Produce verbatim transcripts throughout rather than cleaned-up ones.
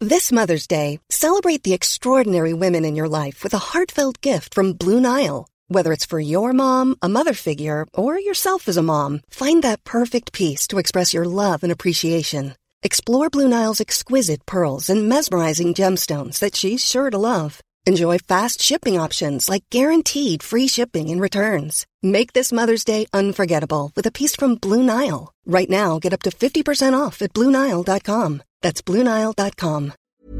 This Mother's Day, celebrate the extraordinary women in your life with a heartfelt gift from Blue Nile. Whether it's for your mom, a mother figure, or yourself as a mom, find that perfect piece to express your love and appreciation. Explore Blue Nile's exquisite pearls and mesmerizing gemstones that she's sure to love. Enjoy fast shipping options like guaranteed free shipping and returns. Make this Mother's Day unforgettable with a piece from Blue Nile. Right now, get up to fifty percent off at Blue Nile dot com. That's Blue Nile dot com.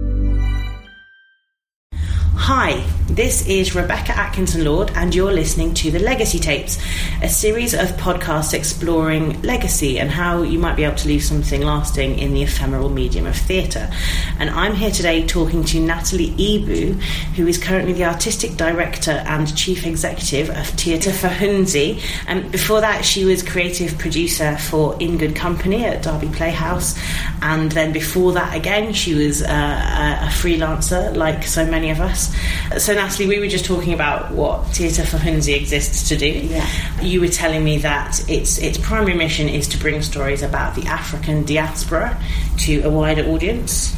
Hi, this is Rebecca Atkinson-Lord and you're listening to The Legacy Tapes, a series of podcasts exploring legacy and how you might be able to leave something lasting in the ephemeral medium of theatre. And I'm here today talking to Natalie Ebu, who is currently the Artistic Director and Chief Executive of Teatr Fferhunzi. And before that, she was Creative Producer for In Good Company at Derby Playhouse. And then before that again, she was uh, a freelancer, like so many of us. So Natalie, we were just talking about what Teatr Fferhunzi exists to do. Yeah. You were telling me that its its primary mission is to bring stories about the African diaspora to a wider audience.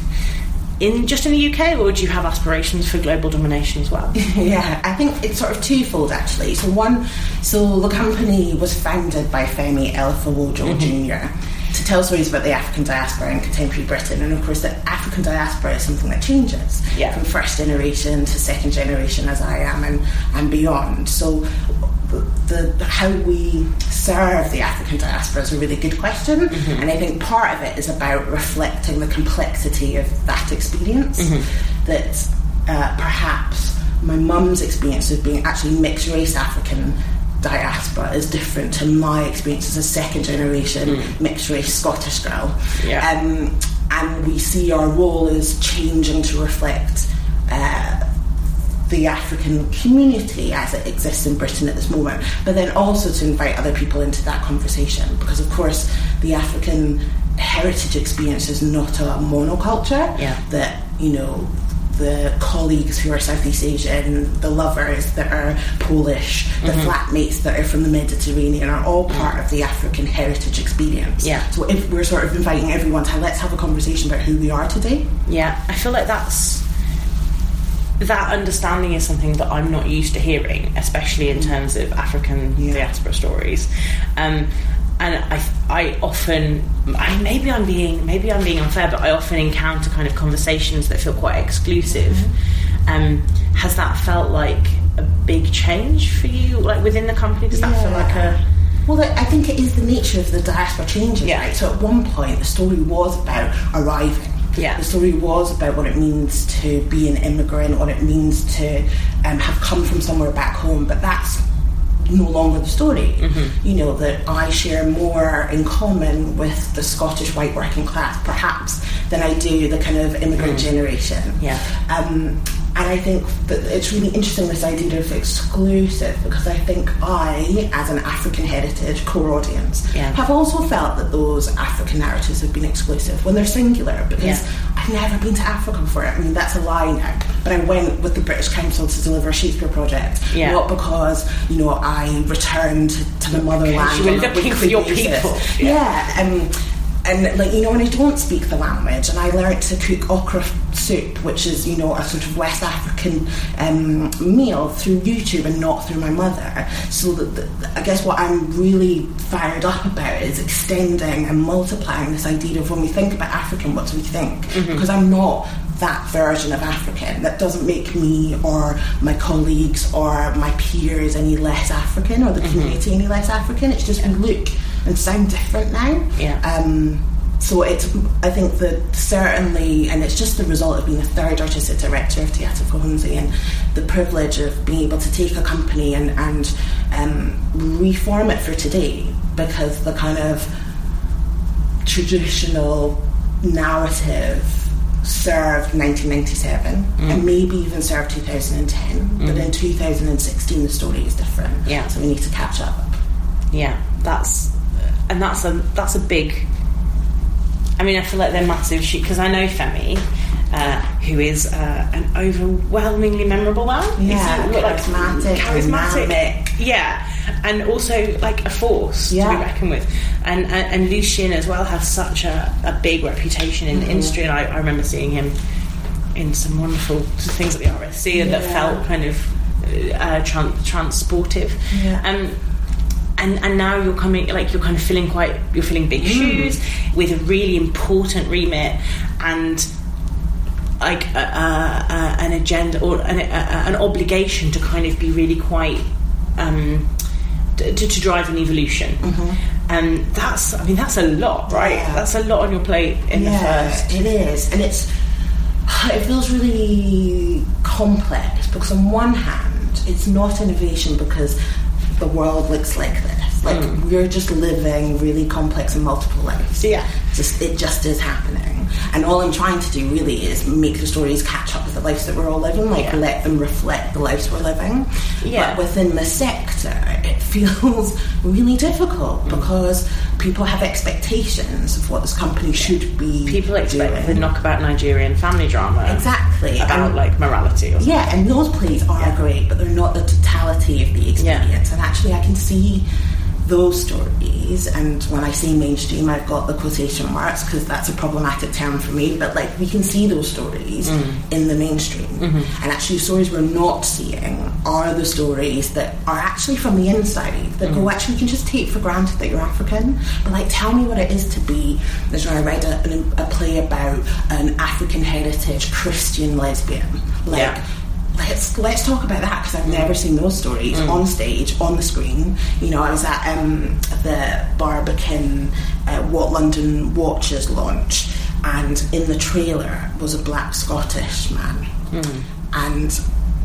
In just in the U K, or do you have aspirations for global domination as well? Yeah, I think it's sort of twofold actually. So one, so the company was founded by Femi Elefawojo mm-hmm. Junior to tell stories about the African diaspora in contemporary Britain, and of course the African diaspora is something that changes yeah. from first generation to second generation, as I am, and, and beyond. So the, the how we serve the African diaspora is a really good question, mm-hmm. and I think part of it is about reflecting the complexity of that experience, mm-hmm. that uh, perhaps my mum's experience of being actually mixed race African diaspora is different to my experience as a second generation mm. mixed race Scottish girl. Yeah. Um, and we see our role as changing to reflect uh, the African community as it exists in Britain at this moment, but then also to invite other people into that conversation, because of course the African heritage experience is not a monoculture. Yeah. That, you know, the colleagues who are Southeast Asian, the lovers that are Polish, the mm-hmm. flatmates that are from the Mediterranean are all part mm-hmm. of the African heritage experience. Yeah. So if we're sort of inviting everyone to let's have a conversation about who we are today. Yeah, I feel like that's that understanding is something that I'm not used to hearing, especially in terms of African yeah. diaspora stories. Um, and I, I often, I, maybe I'm being, maybe I'm being unfair, but I often encounter kind of conversations that feel quite exclusive. Mm-hmm. Um, has that felt like a big change for you, like within the company? Does that yeah. feel like a? Well, I think it is the nature of the diaspora changing. Yeah. Right? So at one point, the story was about arriving. Yeah. The story was about what it means to be an immigrant, what it means to um, have come from somewhere back home. But that's no longer the story. Mm-hmm. You know, that I share more in common with the Scottish white working class, perhaps, than I do the kind of immigrant mm. generation. Yeah. Um, and I think that it's really interesting, this idea of exclusive, because I think I, as an African heritage core audience, yeah. have also felt that those African narratives have been exclusive when they're singular, because yeah. I've never been to Africa before. I mean, that's a lie now, but I went with the British Council to deliver a Shakespeare project, yeah. not because, you know, I returned to the motherland. You were looking for your people. Yeah, yeah um, and like, you know, and I don't speak the language, and I learnt to cook okra soup, which is, you know, a sort of West African um, meal, through YouTube and not through my mother. So that the, I guess what I'm really fired up about is extending and multiplying this idea of when we think about African, what do we think? Mm-hmm. Because I'm not that version of African. That doesn't make me or my colleagues or my peers any less African, or the community mm-hmm. any less African. It's just we look and sound different now. Yeah. Um, so it's, I think that certainly, and it's just the result of being the third artistic director of Teatr Fferhunzi, and the privilege of being able to take a company and, and um, reform it for today, because the kind of traditional narrative served nineteen ninety-seven mm. and maybe even served two thousand ten, mm. but in two thousand sixteen the story is different. Yeah. So we need to catch up. Yeah, that's and that's a that's a big. I mean, I feel like they're massive, because I know Femi, uh, who is uh, an overwhelmingly memorable man. Yeah, He's, like, charismatic, charismatic, dynamic. yeah, and also like a force yeah. to be reckoned with. And, and and Lucien as well has such a, a big reputation in mm-hmm. the industry, and I, I remember seeing him in some wonderful things at the R S C yeah. that felt kind of uh, tran- transportive. Yeah. Um, and and now you're coming, like you're kind of filling quite, you're filling big mm. shoes with a really important remit and like a, a, a, an agenda or an, a, an obligation to kind of be really quite um, to, to drive an evolution. Mm-hmm. And that's, I mean, that's a lot, right? Yeah. That's a lot on your plate in yeah, the first. It is, and it's it feels really complex because on one hand, it's not innovation because the world looks like this. Like mm. we're just living really complex and multiple lives. Yeah, just it just is happening, and all I'm trying to do really is make the stories catch up with the lives that we're all living. Like yeah. let them reflect the lives we're living. Yeah. But within the sector, it feels really difficult mm. because people have expectations of what this company should be. People expect doing. the knockabout Nigerian family drama. Exactly. About and, like morality or something. Yeah, and those plays are yeah. great, but they're not the totality of the experience. Yeah. And actually I can see those stories, and when I say mainstream I've got the quotation marks because that's a problematic term for me, but like we can see those stories mm. in the mainstream mm-hmm. and actually stories we're not seeing are the stories that are actually from the inside that mm. go, actually you can just take for granted that you're African, but like tell me what it is to be. There's when I read a, a play about an African heritage Christian lesbian, like yeah. Let's let's talk about that because I've never seen those stories mm. on stage, on the screen. You know, I was at um, the Barbican uh, What London Watches launch, and in the trailer was a black Scottish man, mm. and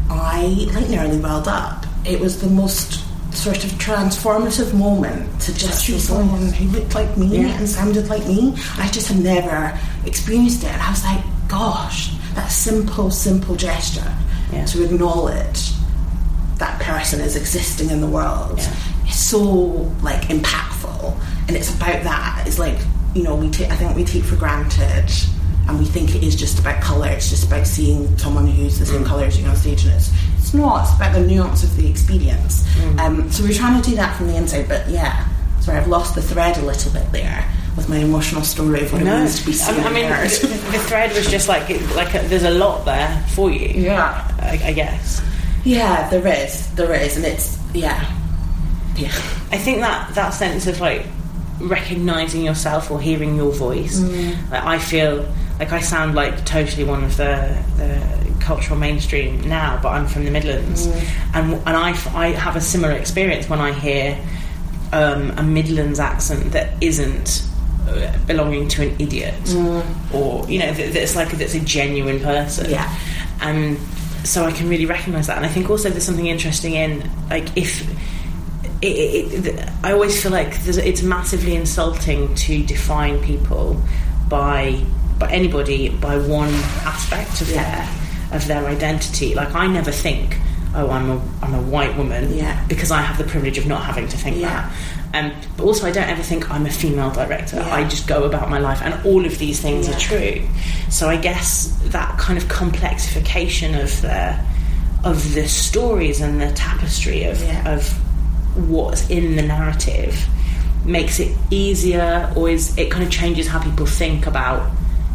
I like nearly welled up. It was the most sort of transformative moment to just see someone who looked like me yeah. and sounded like me. I just had never experienced it, and I was like, gosh, that simple, simple gesture. Yeah. To acknowledge that person is existing in the world yeah. is so like impactful, and it's about that. It's like, you know, we take I think we take for granted, and we think it is just about colour. It's just about seeing someone who's the same mm. colour as you on stage, and it's it's not. It's about the nuance of the experience. Mm. Um, so we're trying to do that from the inside. But yeah, sorry, I've lost the thread a little bit there with my emotional story of what no. it means to be seen. I mean, the, the thread was just like like a, there's a lot there for you. Yeah, I, I guess. Yeah, there is, there is, and it's yeah, yeah. I think that that sense of like recognizing yourself or hearing your voice. Mm. Like, I feel like I sound like totally one of the the cultural mainstream now, but I'm from the Midlands, mm. and and I I have a similar experience when I hear um, a Midlands accent that isn't belonging to an idiot mm. or you know that, that's like that's a genuine person, yeah. And so I can really recognise that, and I think also there's something interesting in like if it, it, it, I always feel like there's, it's massively insulting to define people by by anybody by one aspect of yeah. their of their identity. Like I never think, oh, I'm a I'm a white woman, yeah. because I have the privilege of not having to think yeah. that. Um, but also I don't ever think I'm a female director. Yeah. I just go about my life, and all of these things yeah. are true. So I guess that kind of complexification of the of the stories and the tapestry of yeah. of what's in the narrative makes it easier, or is it kind of changes how people think about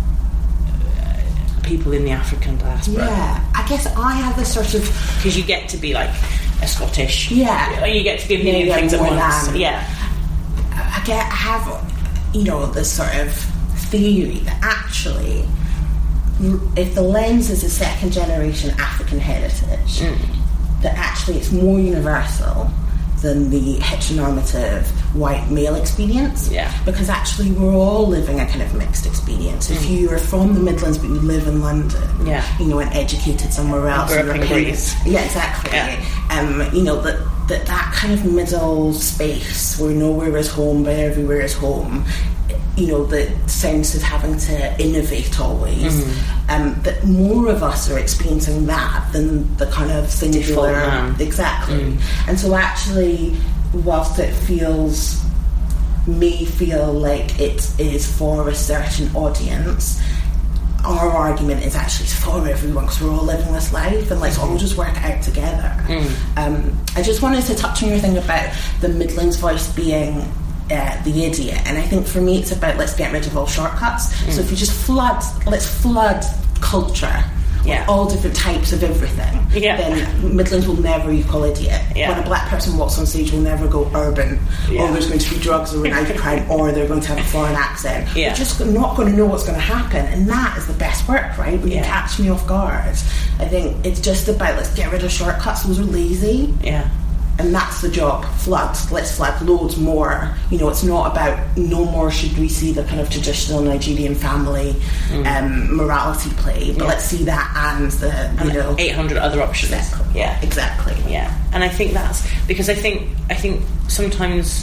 people in the African diaspora. Yeah, I guess I have this sort of, because you get to be like a Scottish, yeah, you get to be a million yeah, things at once. Than, yeah, I get I have, you know, this sort of theory that actually, if the lens is a second generation African heritage, mm. that actually it's more universal than the heteronormative white male experience. Yeah. Because actually we're all living a kind of mixed experience. Mm. If you are from the Midlands but you live in London, yeah. you know, and educated somewhere else, grew up in Greece. Yeah, exactly. Yeah. Um, you know, that, that that kind of middle space where nowhere is home but everywhere is home, you know, the sense of having to innovate always, mm. um, that more of us are experiencing that than the kind of singular, exactly. Mm. And so actually, whilst it feels, may feel like it is for a certain audience, our argument is actually for everyone, because we're all living this life, and let's all just work it out together. Mm. Um, I just wanted to touch on your thing about the Midlands voice being uh, the idiot, and I think for me it's about let's get rid of all shortcuts. Mm. So if you just flood, let's flood culture. Yeah. All different types of everything, yeah. then Midlands will never equal idiot. Yeah. When a black person walks on stage, will never go urban, yeah. or there's going to be drugs or knife crime, or they're going to have a foreign accent. Yeah. They're just not going to know what's going to happen, and that is the best work, right? When yeah. you catch me off guard. I think it's just about let's get rid of shortcuts. Those are lazy. Yeah. And that's the job. Flood. Let's flood loads more. You know, it's not about no more should we see the kind of traditional Nigerian family mm. um, morality play, but yeah. let's see that and the, you and know... eight hundred other options. Exactly. Yeah. Exactly. Yeah. And I think that's... Because I think I think sometimes...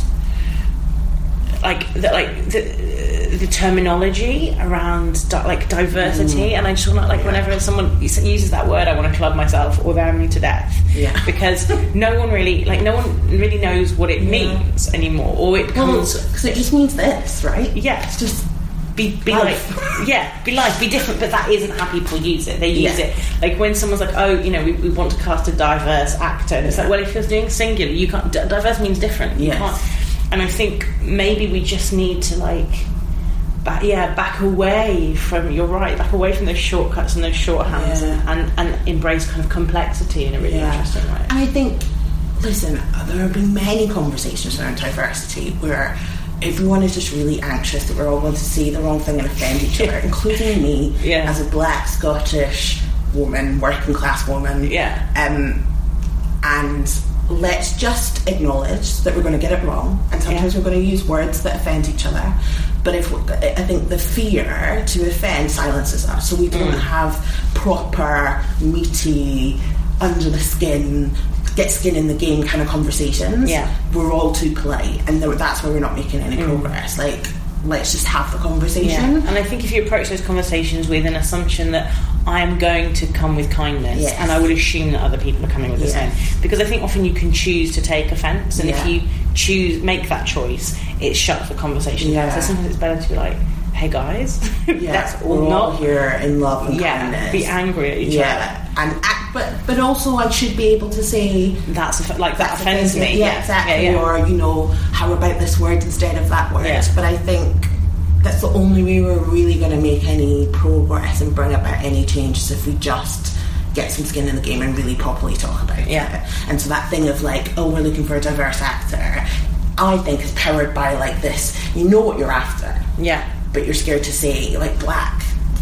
Like the, like the, the terminology around di- like diversity, mm. and I just want to like yeah. whenever someone uses that word, I want to club myself or damn me to death. Yeah, because no one really like no one really knows what it yeah. means anymore, or it becomes because well, it just means this, right? Yeah, it's just be be life. like yeah, be life, be different. But that isn't how people use it. They use yeah. it like when someone's like, oh, you know, we, we want to cast a diverse actor, and it's yeah. like, well, if you're doing singular, you can't. D- diverse means different. You yes. can't. And I think maybe we just need to like, back, yeah, back away from. You're right, back away from those shortcuts and those shorthands, yeah. and, and embrace kind of complexity in a really yeah. interesting way. And I think, listen, there have been many conversations around diversity where everyone is just really anxious that we're all going to say the wrong thing and offend each other, including me yeah. as a black Scottish woman, working class woman. Yeah. Um, and. Let's just acknowledge that we're going to get it wrong, and sometimes yeah. we're going to use words that offend each other. But if I think the fear to offend silences us, so we don't mm. have proper, meaty, under the skin, get skin in the game kind of conversations. Yeah. We're all too polite, and that's why we're not making any mm. progress. Like, let's just have the conversation. Yeah. And I think if you approach those conversations with an assumption that I am going to come with kindness, yes. and I would assume that other people are coming with the yes. same, because I think often you can choose to take offence, and yeah. if you choose make that choice, it shuts the conversation yeah. down. So sometimes it's better to be like, hey guys, yeah. that's all we're not all here in love and yeah, kindness. Be angry at each yeah. other. And act, but but also I should be able to say that's a, like that offends me. Yeah, yeah. exactly. Yeah, yeah. Or you know, how about this word instead of that word? Yeah. But I think that's the only way we're really going to make any progress and bring about any changes if we just get some skin in the game and really properly talk about yeah. it. And so that thing of like, oh, we're looking for a diverse actor, I think is powered by like this. You know what you're after, yeah, but you're scared to say like black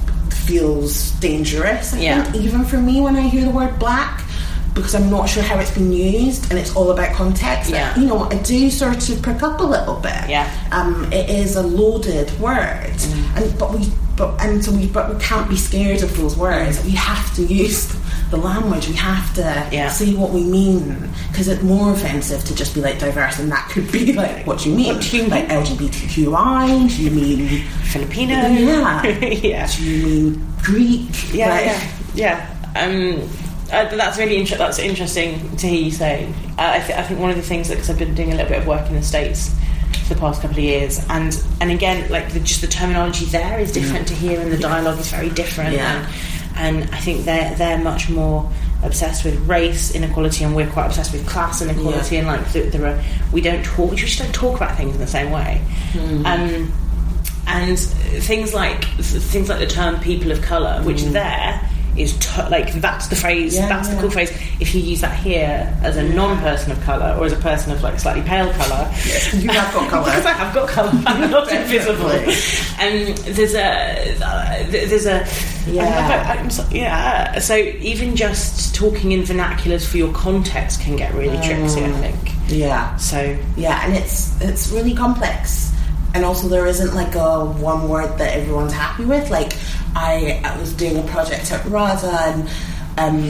feels dangerous. I yeah. think even for me when I hear the word black, because I'm not sure how it's been used, and it's all about context. Yeah. You know, I do sort of prick up a little bit. Yeah. Um, it is a loaded word, mm. and but we, but and so we, but we can't be scared of those words. Mm. We have to use the language. We have to yeah. say what we mean, because it's more offensive to just be like diverse, and that could be like, what do you mean? What do you mean? Like L G B T Q I? Do you mean Filipino? Yeah. yeah. Do you mean Greek? Yeah. Like, yeah. Yeah. Um. Uh, that's really inter- that's interesting to hear you say. Uh, I, th- I think one of the things that, because I've been doing a little bit of work in the States for the past couple of years, and and again, like the, just the terminology there is different mm. to here, and the dialogue is very different. Yeah. And, and I think they're they're much more obsessed with race inequality, and we're quite obsessed with class inequality, yeah. and like there, there are we don't talk we just don't talk about things in the same way. Mm. Um, and things like things like the term people of colour, which mm. there. Is t- like that's the phrase yeah, that's yeah. the cool phrase. If you use that here as a non-person of colour, or as a person of like slightly pale colour, yes, you have got colour. Because I have got colour, I'm not invisible. And there's a uh, there's a yeah I'm so, yeah so even just talking in vernaculars for your context can get really mm. tricksy, I think. Yeah. So yeah, and it's it's really complex. And also there isn't like a one word that everyone's happy with. Like I, I was doing a project at RADA, and um,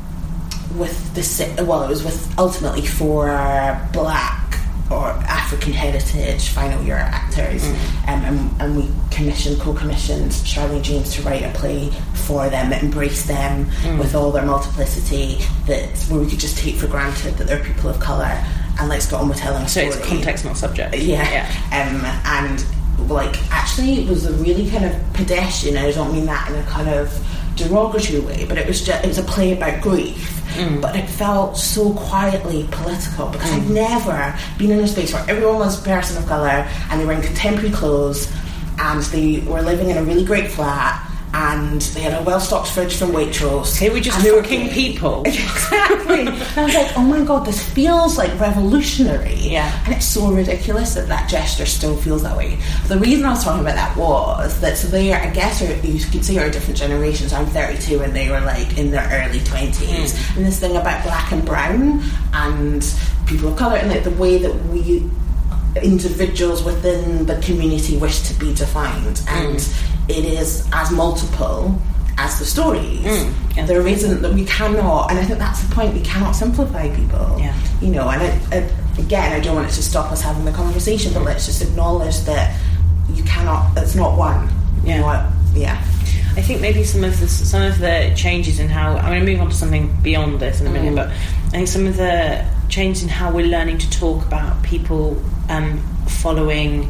with the well, it was with ultimately for black or African heritage final year actors, mm. um, and, and we commissioned, co-commissioned Charlene James to write a play for them that embraced them mm. with all their multiplicity, that where we could just take for granted that they're people of colour, and let's get on with telling a so story. It's context, not subject. Yeah, yeah. Um, and like actually it was a really kind of pedestrian, and I don't mean that in a kind of derogatory way, but it was just, it was a play about grief. Mm. But it felt so quietly political because mm. I'd never been in a space where everyone was a person of colour and they were in contemporary clothes and they were living in a really great flat and they had a well-stocked fridge from Waitrose. They were just fucking people. Exactly. And I was like, oh my god, this feels like revolutionary. Yeah. And it's so ridiculous that that gesture still feels that way. The reason I was talking about that was that, so they are, I guess, are, you could say are different generations. I'm thirty-two and they were like in their early twenties. Mm. And this thing about black and brown and people of colour and like the way that we individuals within the community wish to be defined. And mm. it is as multiple as the stories. Mm. There isn't that we cannot, and I think that's the point, we cannot simplify people. Yeah. You know, and I, I, again, I don't want it to stop us having the conversation, but let's just acknowledge that you cannot, it's not one. Yeah. You know what? Yeah. I think maybe some of the some of the changes in how, I'm going to move on to something beyond this in a minute, mm. but I think some of the changes in how we're learning to talk about people um, following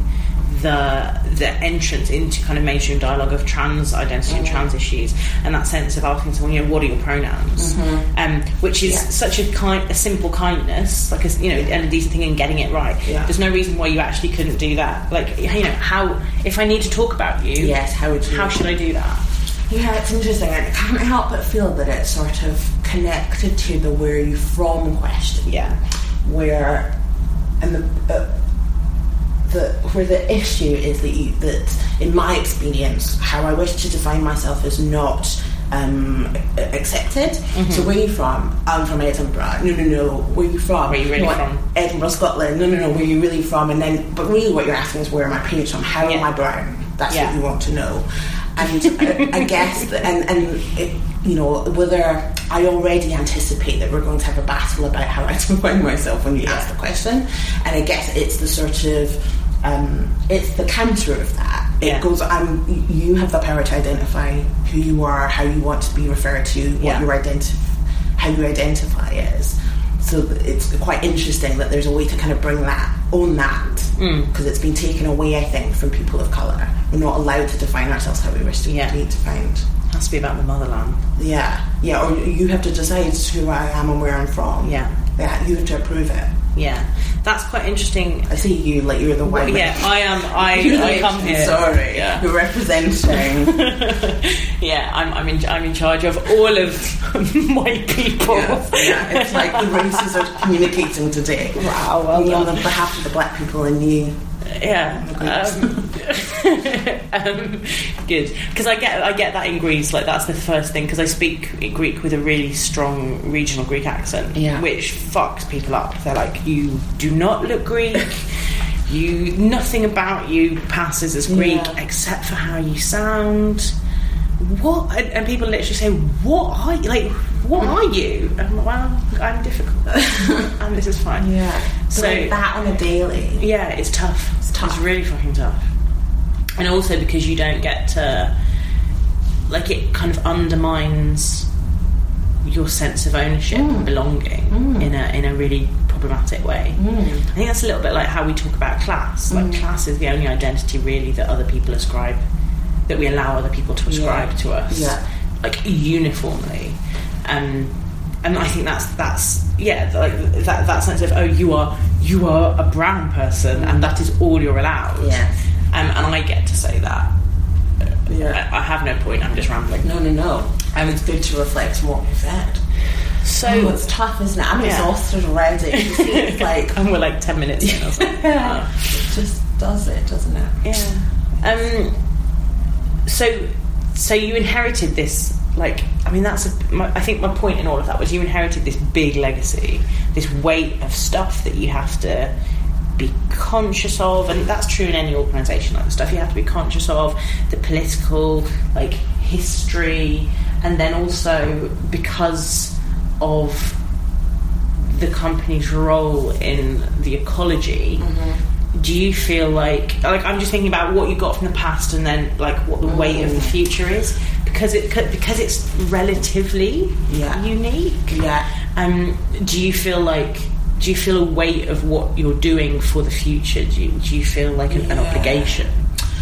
the the entrance into kind of mainstream dialogue of trans identity mm. and trans issues, and that sense of asking someone, you know, what are your pronouns, mm-hmm. um, which is yeah. such a kind, a simple kindness, like a, you know, and a decent thing, and getting it right. Yeah. There's no reason why you actually couldn't do that. Like, you know, how if I need to talk about you, yes, how would you? How should I do that? Yeah, it's interesting. I can't help but feel that it's sort of connected to the where are you from question. Yeah, where and the. Uh, The, where the issue is that, you, that in my experience, how I wish to define myself is not um, accepted. Mm-hmm. So where are you from? I'm from Edinburgh. No, no, no. Where are you from? Where are you really no, from? Edinburgh, Scotland. No, no, no. Where are you really from? And then, but really, what you're asking is where are my parents from? How yeah. am I brown? That's yeah. what you want to know. And I, I guess, that, and and it, you know, whether I already anticipate that we're going to have a battle about how I define myself when you yeah. ask the question, and I guess it's the sort of Um, it's the counter of that. It yeah. goes, um, you have the power to identify who you are, how you want to be referred to, what yeah. your identif- how you identify is. So it's quite interesting that there's a way to kind of bring that, own that, because mm. it's been taken away, I think, from people of colour. We're not allowed to define ourselves how we wish to yeah. be defined. It has to be about the motherland. Yeah, yeah, or you have to decide who I am and where I'm from. Yeah. Yeah, you have to approve it. Yeah, that's quite interesting. I see you like you're the white. Well, yeah, I am. I, I come here. Sorry, yeah. You're representing. yeah, I'm. I'm in. I'm in charge of all of white people. Yes, yeah, it's like the races are communicating today. Wow, well Me done. on behalf of the black people and you. Yeah. Um, um, good, because I get I get that in Greece. Like that's the first thing, because I speak Greek with a really strong regional Greek accent, yeah. which fucks people up. They're like, you do not look Greek. You nothing about you passes as Greek yeah. except for how you sound. What? And, and people literally say, "What are you? Like, what are you?" And I'm like, well, I'm difficult, and this is fine. Yeah. So, so like that on a daily. Yeah, it's tough. It's tough. It's really fucking tough. And also because you don't get to, like, it kind of undermines your sense of ownership mm. and belonging mm. in a in a really problematic way. Mm. I think that's a little bit like how we talk about class. Like, mm. class is the only identity really that other people ascribe. That we allow other people to ascribe yeah. to us, yeah. like uniformly, um, and I think that's that's yeah, like that that sense of, oh, you are you are a brown person, and that is all you're allowed. Yeah, um, and I get to say that. Yeah, I, I have no point. I'm just rambling. No, no, no. And it's good to reflect on what you said. So oh, it's tough, isn't it? I'm yeah. exhausted already. You see, it's like, and we're like ten minutes in or something. yeah. It just does it, doesn't it? Yeah. Um. So, so you inherited this, like, I mean, that's, a, my, I think my point in all of that was you inherited this big legacy, this weight of stuff that you have to be conscious of, and that's true in any organisation, like the stuff you have to be conscious of, the political, like, history, and then also because of the company's role in the ecology. Mm-hmm. Do you feel like, like I'm just thinking about what you got from the past and then like what the weight mm. of the future is, because it because it's relatively yeah. unique. Yeah. Um. Do you feel like do you feel a weight of what you're doing for the future? Do you, do you feel like an, yeah. an obligation?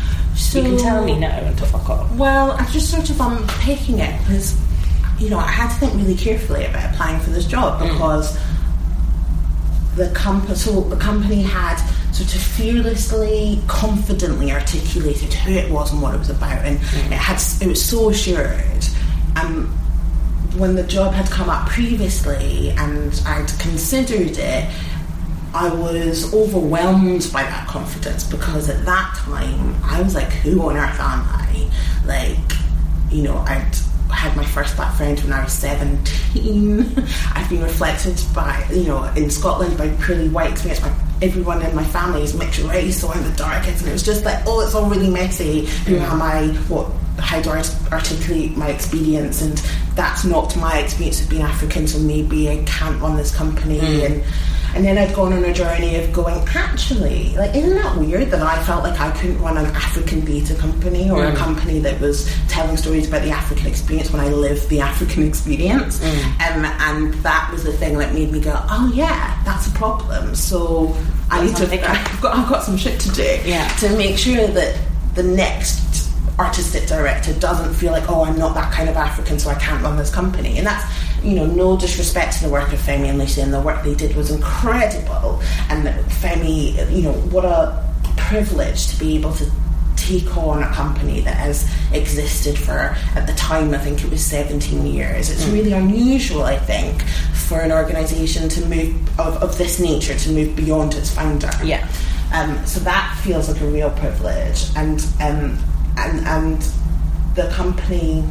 So, you can tell me no and to fuck off. Well, I just sort of unpicking it because, you know, I had to think really carefully about applying for this job because mm. the company, so the company had sort of fearlessly, confidently articulated who it was and what it was about, and mm. it had it was so assured. Um, when the job had come up previously and I'd considered it, I was overwhelmed by that confidence because at that time I was like, who on earth am I? Like, you know, I'd had my first black friend when I was seventeen. I've been reflected by, you know, in Scotland by purely white experience. My, everyone in my family is mixed race, so I'm the darkest, and it was just like, oh, it's all really messy. Who am I? What? How do I articulate my experience? And that's not my experience of being African, so maybe I can't run this company. Mm. And and then I'd gone on a journey of going, actually, like, isn't that weird that I felt like I couldn't run an African data company or mm. a company that was telling stories about the African experience when I lived the African experience? Mm. Um, and that was the thing that made me go, oh yeah, that's a problem. So I need to, I've got, I've got some shit to do yeah. to make sure that the next artistic director doesn't feel like, oh, I'm not that kind of African, so I can't run this company. And that's, you know, no disrespect to the work of Femi and Lucy, and the work they did was incredible. And Femi, you know, what a privilege to be able to take on a company that has existed for, at the time, I think it was seventeen years. It's mm. really unusual, I think, for an organisation to move of, of this nature to move beyond its founder. Yeah. Um, so that feels like a real privilege, and um, and and the company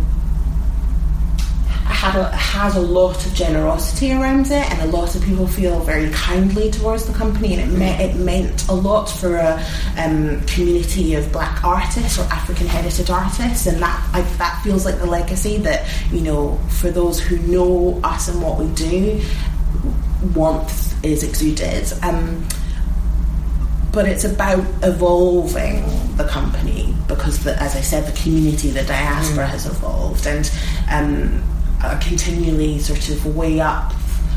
had a, has a lot of generosity around it, and a lot of people feel very kindly towards the company, and it, me- it meant a lot for a um, community of black artists or African heritage artists, and that I, that feels like the legacy that, you know, for those who know us and what we do, warmth is exuded. Um, but it's about evolving the company because, the, as I said, the community, the diaspora mm. has evolved, and um, uh, continually sort of weigh up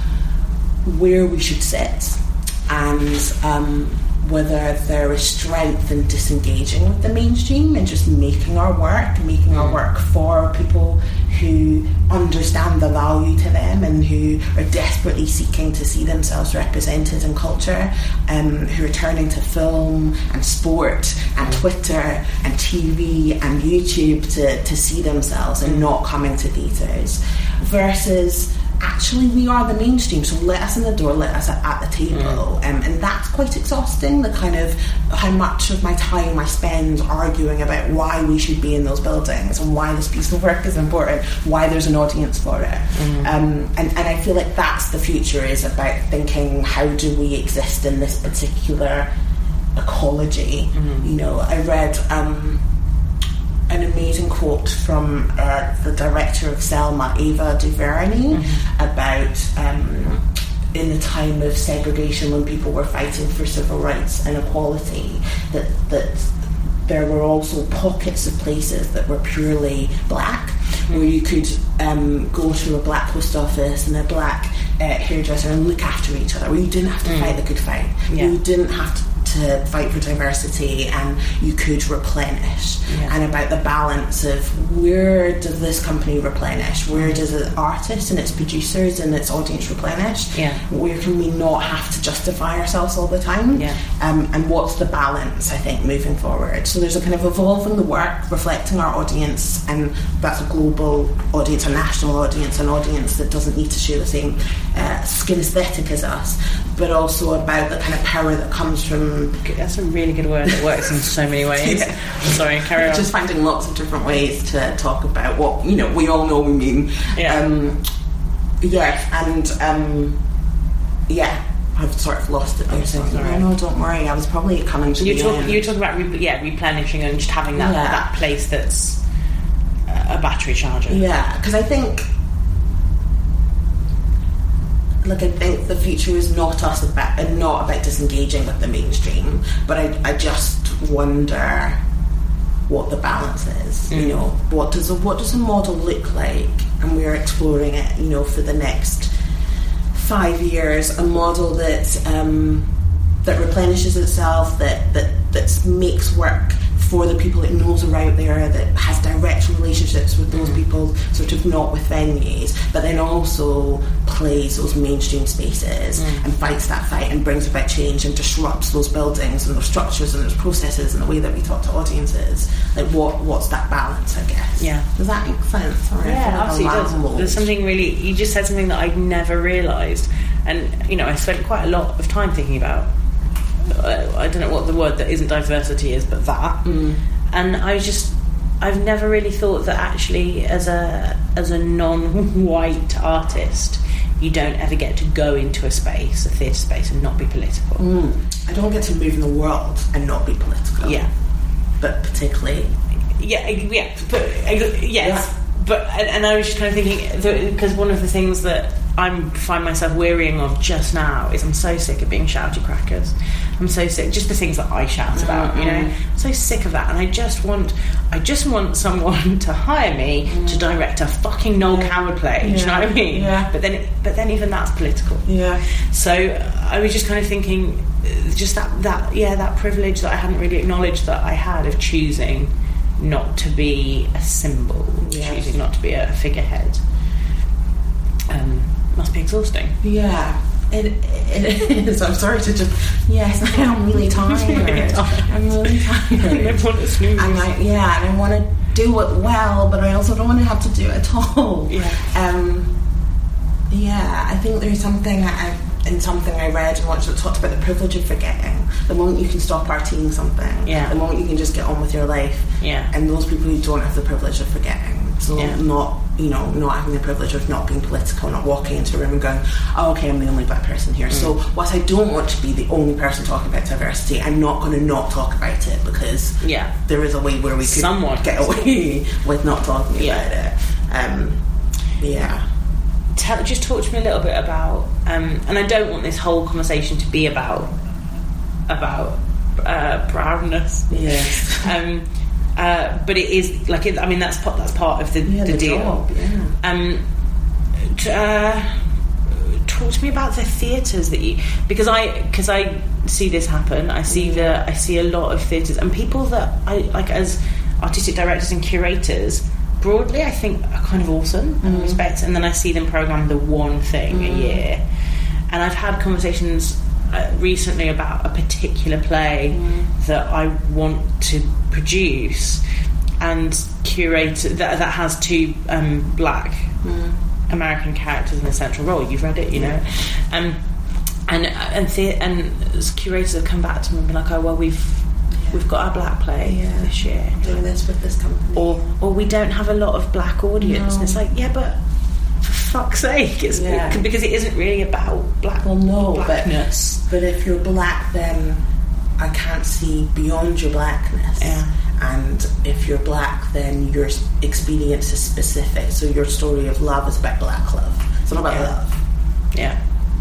where we should sit, and um, whether there is strength in disengaging with the mainstream and just making our work, making mm. our work for people who understand the value to them and who are desperately seeking to see themselves represented in culture, um, who are turning to film and sport and Twitter and T V and YouTube to, to see themselves and not coming to theatres, versus actually we are the mainstream, so let us in the door, let us at, at the table. Mm. Um, and that's quite exhausting, the kind of how much of my time I spend arguing about why we should be in those buildings and why this piece of work is important, why there's an audience for it. Mm. Um, and, and I feel like that's the future, is about thinking, how do we exist in this particular ecology? Mm. You know, I read um, an amazing quote from uh, the director of Selma, Ava DuVernay, mm-hmm. about um, in the time of segregation, when people were fighting for civil rights and equality, that that there were also pockets of places that were purely black, mm-hmm. where you could um, go to a black post office and a black uh, hairdresser and look after each other, where you didn't have to mm. fight the good fight, yeah. you didn't have to to fight for diversity, and you could replenish. Yeah. And about the balance of, where does this company replenish, where does the artist and its producers and its audience replenish, yeah. where can we not have to justify ourselves all the time, yeah. um, and what's the balance, I think, moving forward. So there's a kind of evolving the work, reflecting our audience, and that's a global audience, a national audience, an audience that doesn't need to share the same uh, skin aesthetic as us, but also about the kind of power that comes from... That's a really good word that works in so many ways. Yeah. Sorry, carry on. Just finding lots of different ways to talk about what, you know, we all know we mean. Yeah. Um, yeah, and um, yeah, I've sort of lost it. I'm sorry. No, no, don't worry. I was probably coming to you the talk, end. You talk about re- yeah, replenishing and just having that yeah. that place that's a battery charger. Yeah, because I think... Like, I think the future is not us about, and not about disengaging with the mainstream, but I, I just wonder what the balance is. Mm. You know, what does a, what does a model look like? And we're exploring it, you know, for the next five years. A model that um, that replenishes itself, that that that makes work for the people it knows are out there, that has direct relationships with those people, sort of not with venues, but then also plays those mainstream spaces mm. and fights that fight and brings about change and disrupts those buildings and those structures and those processes and the way that we talk to audiences. Like, what what's that balance, I guess? Yeah. Does that make sense? Sorry, yeah, absolutely does. There's something really, you just said something that I'd never realised, and you know, I spent quite a lot of time thinking about, uh, I don't know what the word that isn't diversity is, but that mm. and I was just, I've never really thought that actually as a as a non-white artist you don't ever get to go into a space, a theatre space, and not be political. mm. I don't get to move in the world and not be political. Yeah. But particularly, yeah, yeah, but yes, yeah. but and, and I was just kind of thinking, because one of the things that I find myself wearying of just now is I'm so sick of being shouty crackers. I'm so sick, just the things that I shout about, mm-hmm. you know. I'm so sick of that, and I just want, I just want someone to hire me mm. to direct a fucking Noel yeah. Coward play. Yeah. Do you know what I mean? Yeah. But then, but then even that's political. Yeah. So I was just kind of thinking, just that, that, yeah, that privilege that I hadn't really acknowledged that I had of choosing not to be a symbol, yes. choosing not to be a figurehead. Um, must be exhausting. Yeah. It, it is. I'm sorry to just. Yes, I am really tired. really tired. I'm really tired. I want to snooze. And I, yeah, and I want to do it well, but I also don't want to have to do it at all. Yeah. Um. Yeah, I think there's something I, in something I read and watched that talked about the privilege of forgetting. The moment you can stop RTing something. Yeah. The moment you can just get on with your life. Yeah. And those people who don't have the privilege of forgetting. So yeah. not, you know, not having the privilege of not being political, not walking into a room and going, oh, okay, I'm the only black person here. Mm. So whilst I don't want to be the only person talking about diversity, I'm not going to not talk about it, because yeah. there is a way where we could Someone get away with not talking yeah. about it. Um, yeah. Tell, just talk to me a little bit about, um, and I don't want this whole conversation to be about about uh, proudness. Yes. um, Uh, but it is like it, I mean that's part, that's part of the, yeah, the, the deal. Job, yeah. Um, t- uh, talk to me about the theatres that you, because I because I see this happen. I see the I see a lot of theatres and people that I like as artistic directors and curators. Broadly, I think are kind of awesome in mm. respects, and then I see them program the one thing mm. a year. And I've had conversations uh, recently about a particular play mm. that I want to produce and curate that that has two um, black mm. American characters in a central role. You've read it, you know, um, and and the, and curators have come back to me and been like, oh well, we've. We've got our black play yeah. this year. Doing this with this company. Or or we don't have a lot of black audience. No. And it's like, yeah, but for fuck's sake. It's, yeah. it, because it isn't really about black well, no, blackness. But, but if you're black, then I can't see beyond your blackness. Yeah. And if you're black, then your experience is specific. So your story of love is about black love. It's not about yeah. love. Yeah.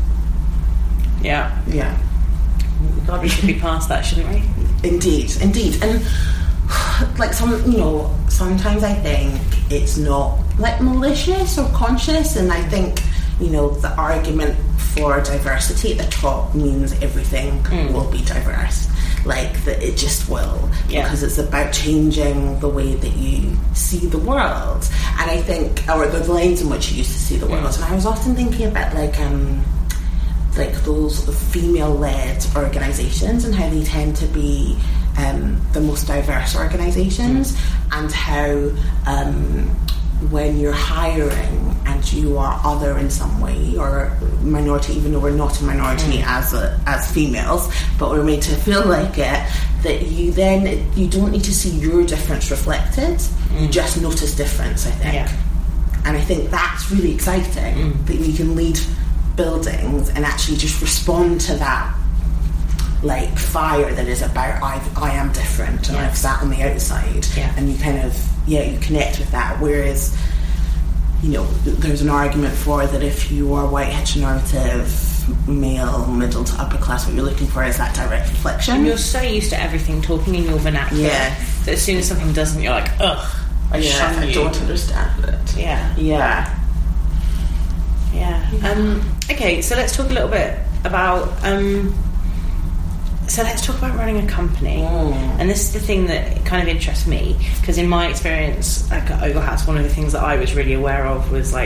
Yeah. Yeah. God, we should be past that, shouldn't we? Indeed, indeed. And like some, you know, sometimes I think it's not like malicious or conscious, and I think, you know, the argument for diversity at the top means everything mm. will be diverse. Like that, it just will, yeah. because it's about changing the way that you see the world, and I think, or the lens in which you used to see the world. Mm. And I was often thinking about like um. like those female-led organisations and how they tend to be um, the most diverse organisations, mm. and how um, when you're hiring and you are other in some way or minority, even though we're not a minority mm. as a, as females, but we're made to feel like it, that you then you don't need to see your difference reflected, mm. you just notice difference, I think. Yeah. And I think that's really exciting, mm. that we can lead buildings and actually just respond to that like fire that is about I, I am different and yeah. I've sat on the outside, yeah. and you kind of yeah you connect with that, whereas you know there's an argument for that if you are white heteronormative male middle to upper class, what you're looking for is that direct reflection, and you're so used to everything talking in your vernacular yeah. that as soon as something doesn't, you're like, ugh, I yeah, shun I you. don't understand it. yeah yeah Yeah. yeah. Um, okay, so let's talk a little bit about um, so let's talk about running a company. Mm. And this is the thing that kind of interests me, because in my experience, like at Ogle House, one of the things that I was really aware of was like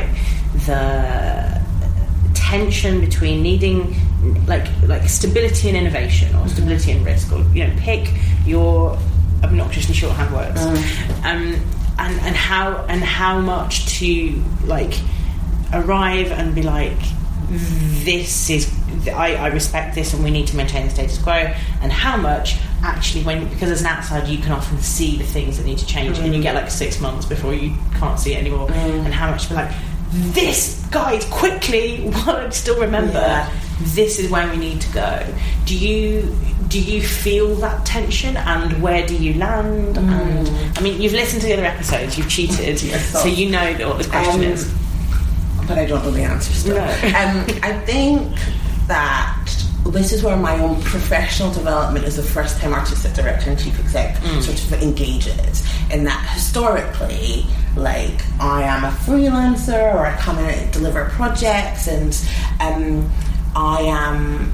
the tension between needing like like stability and innovation, or stability and risk, or you know, pick your obnoxiously shorthand words. Mm. Um, and and how and how much to like arrive and be like, this is I, I respect this and we need to maintain the status quo, and how much actually, when because as an outsider you can often see the things that need to change, mm. and you get like six months before you can't see it anymore, mm. and how much to be like, this guys quickly while I still remember, yeah. this is where we need to go. Do you do you feel that tension, and where do you land? Mm. And I mean, you've listened to the other episodes, you've cheated, yes, so you know what the question um, is, but I don't know the answer still. No. um, I think that this is where my own professional development as a first time artistic director and chief exec mm. sort of engages, in that historically, like, I am a freelancer, or I come out and deliver projects, and um, I am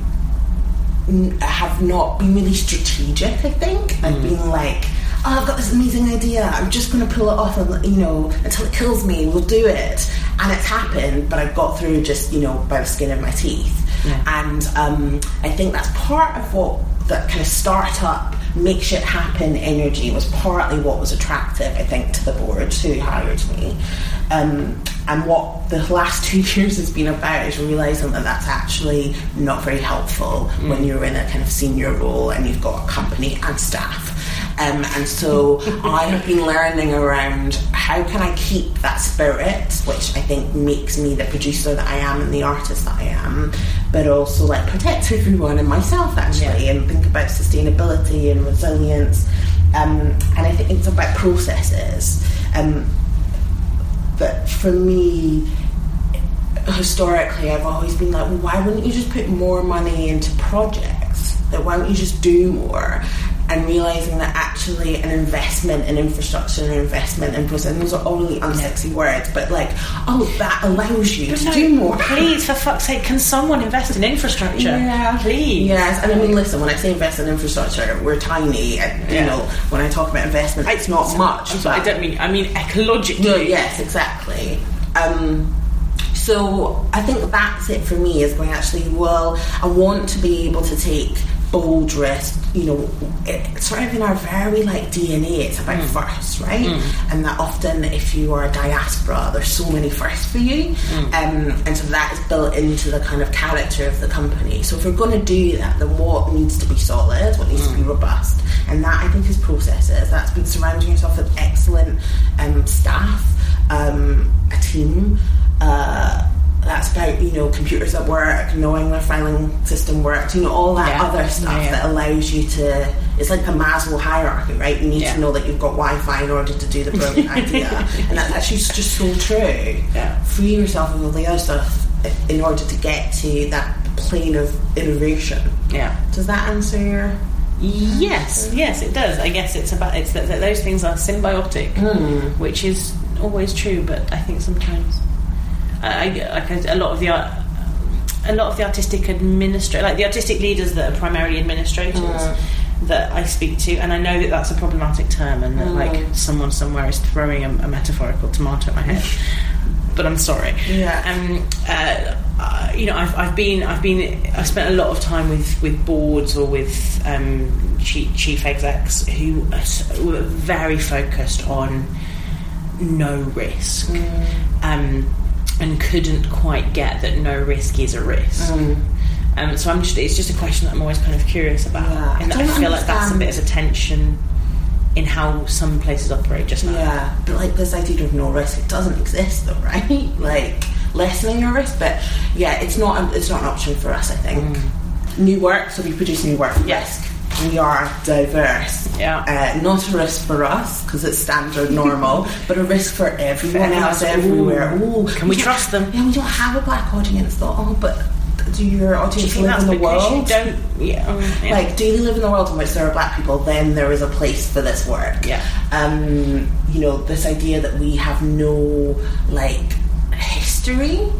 I have not been really strategic. I think mm. I've been like, oh, I've got this amazing idea, I'm just going to pull it off, and you know, until it kills me, we'll do it. And it's happened, but I've got through just, you know, by the skin of my teeth. Yeah. And um, I think that's part of what that kind of startup make shit happen energy was partly what was attractive, I think, to the board who hired me. Um, and what the last two years has been about is realising that that's actually not very helpful mm. when you're in a kind of senior role and you've got a company and staff. Um, and so I have been learning around how can I keep that spirit, which I think makes me the producer that I am and the artist that I am, but also like protect everyone and myself actually, yeah. and think about sustainability and resilience. Um, and I think it's about processes. Um, but for me, historically, I've always been like, well, why wouldn't you just put more money into projects? That why don't you just do more? And realising that actually an investment in infrastructure, an investment in process, and those are all really unsexy yeah. words, but like, oh, that allows you but to no, do more. Please, for fuck's sake, can someone invest in infrastructure? Yeah. Please. Yes, and I mean, listen, when I say invest in infrastructure, we're tiny, and you yeah. know, when I talk about investment, it's not so, much. I'm sorry, I don't mean, I mean ecologically. No, yes, exactly. Um, so I think that's it for me, is going actually, well, I want to be able to take bold risk, you know, it's sort of in our very like D N A, it's about mm. first, right? Mm. And that often if you are a diaspora, there's so many firsts for you, mm. um, and so that is built into the kind of character of the company. So if we're going to do that, then what needs to be solid, what needs mm. to be robust, and that I think is processes. That's been surrounding yourself with excellent um, staff, um, a team, uh, that's about, you know, computers that work, knowing their filing system works, you know, all that yeah. other stuff yeah. that allows you to, it's like the Maslow hierarchy, right? You need yeah. to know that you've got Wi-Fi in order to do the brilliant idea, and that's actually just so true. Yeah. Free yourself of all the other stuff in order to get to that plane of innovation. Yeah. Does that answer your... Yes, yes, it does. I guess it's about, it's that, that those things are symbiotic, mm. which is always true, but I think sometimes... I, like a lot of the art, a lot of the artistic administrators, like the artistic leaders that are primarily administrators mm. that I speak to, and I know that that's a problematic term, and that mm. like someone somewhere is throwing a, a metaphorical tomato at my head. But I'm sorry. Yeah. Um. Uh, uh, you know, I've I've been I've been I've spent a lot of time with, with boards or with um, chief, chief execs who were very focused on no risk. Mm. Um. And couldn't quite get that no risk is a risk. Mm. Um, so I'm just it's just a question that I'm always kind of curious about. Yeah, and I, I feel understand. like that's a bit of a tension in how some places operate just now. Yeah, but like this idea of no risk, it doesn't exist though, right? Like lessening your risk, but yeah, it's not a, it's not an option for us, I think. Mm. New work, so we produce new work. Yes. We are diverse. Yeah. Uh, not a risk for us because it's standard normal, but a risk for everyone for else everywhere. Ooh, can we, we trust them? Yeah, we don't have a black audience though. Oh, but do your audience do you live in the world? You don't. Yeah, um, yeah. Like, do they live in the world in which there are black people? Then there is a place for this work. Yeah. Um, you know, this idea that we have no like history.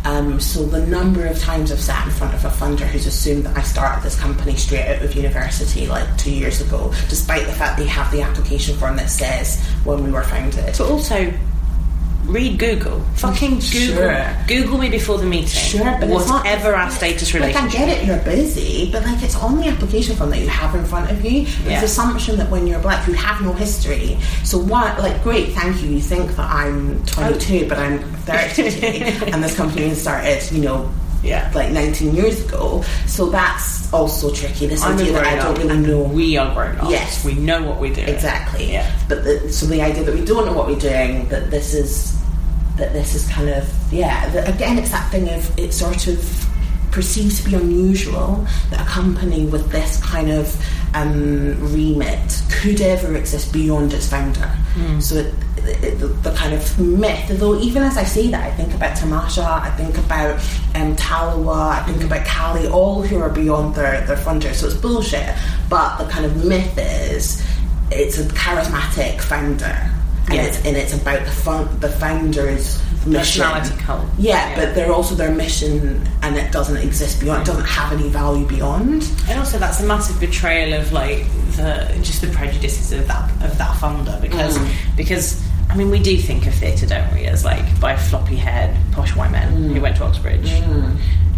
Um, so the number of times I've sat in front of a funder who's assumed that I started this company straight out of university like two years ago, despite the fact they have the application form that says when we were founded. But also, read Google. Fucking Google. Sure. Google me before the meeting. Sure, but it's not, whatever our status like, relationship. I get it, you're busy, but like it's on the application form that you have in front of you. It's Yeah. the assumption that when you're black, you have no history. So what? Like, great, thank you. You think that I'm twenty-two, but I'm thirty, and this company was started, you know, Yeah. like nineteen years ago. So that's also tricky. This I'm a idea that I grown-up, don't really and know. we are grown ups. Yes. We know what we're doing. Exactly. Yeah. But the, so the idea that we don't know what we're doing, that this is that this is kind of yeah. That, again, it's that thing of it's sort of perceived to be unusual that a company with this kind of um, remit could ever exist beyond its founder. Mm. So it, it, the, the kind of myth, although even as I say that, I think about Tamasha, I think about um, Talawa, I think mm. about Kali, all who are beyond their, their founder. So it's bullshit. But the kind of myth is it's a charismatic founder. And, yeah. it's, and it's about the fun, the founder's mission. Personality cult. Yeah, yeah, but they're also their mission, and it doesn't exist beyond. It doesn't have any value beyond. And also, that's a massive betrayal of like the just the prejudices of that of that funder because mm. because I mean we do think of theatre, don't we, as like by floppy haired posh white men mm. who went to Oxbridge. Mm.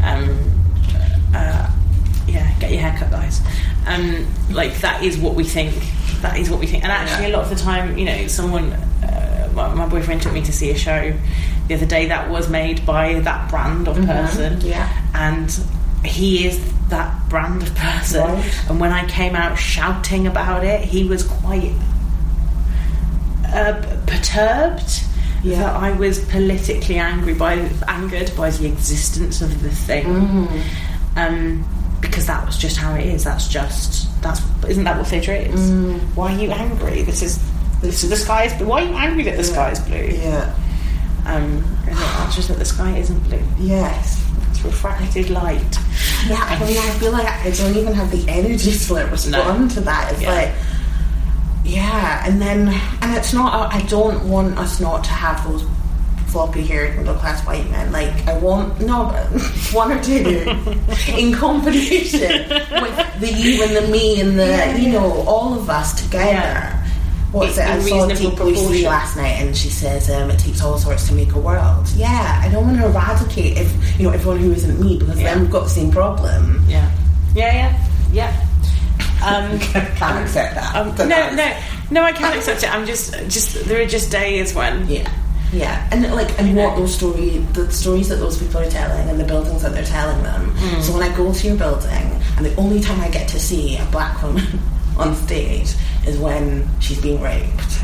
Um, uh, yeah, get your hair cut, guys. Um, like that is what we think. That is what we think. And actually, yeah. a lot of the time, you know, someone, uh, my, my boyfriend took me to see a show the other day that was made by that brand of mm-hmm. person. Yeah. And he is that brand of person. Right. And when I came out shouting about it, he was quite uh, perturbed. Yeah. That I was politically angry by, angered by the existence of the thing. Mm-hmm. Um, because that was just how it is. That's just that's isn't that what theatre is? Mm. Why are you angry? This is this is the sky is blue. Why are you angry that the yeah. sky is blue? Yeah. Um, and the answer is that the sky isn't blue. Yes, it's refracted light. Yeah, I mean, I feel like I don't even have the energy to like respond no. to that. It's yeah. like, yeah, and then and it's not. I don't want us not to have those floppy haired middle class white men. Like I want no one or two in combination with the you and the me and the yeah, you know all of us together. Yeah. What's it? I saw Deep Blue Sea last night, and she says um, it takes all sorts to make a world. Yeah, I don't want to eradicate if you know everyone who isn't me because yeah. then we've got the same problem. Yeah, yeah, yeah, yeah. Um, can't accept that. Um, no, no, no. I can't accept it. I'm just, just there are just days when yeah. Yeah, and like, and what those story, the stories that those people are telling, and the buildings that they're telling them. Mm. So when I go to your building, and the only time I get to see a black woman on stage is when she's being raped,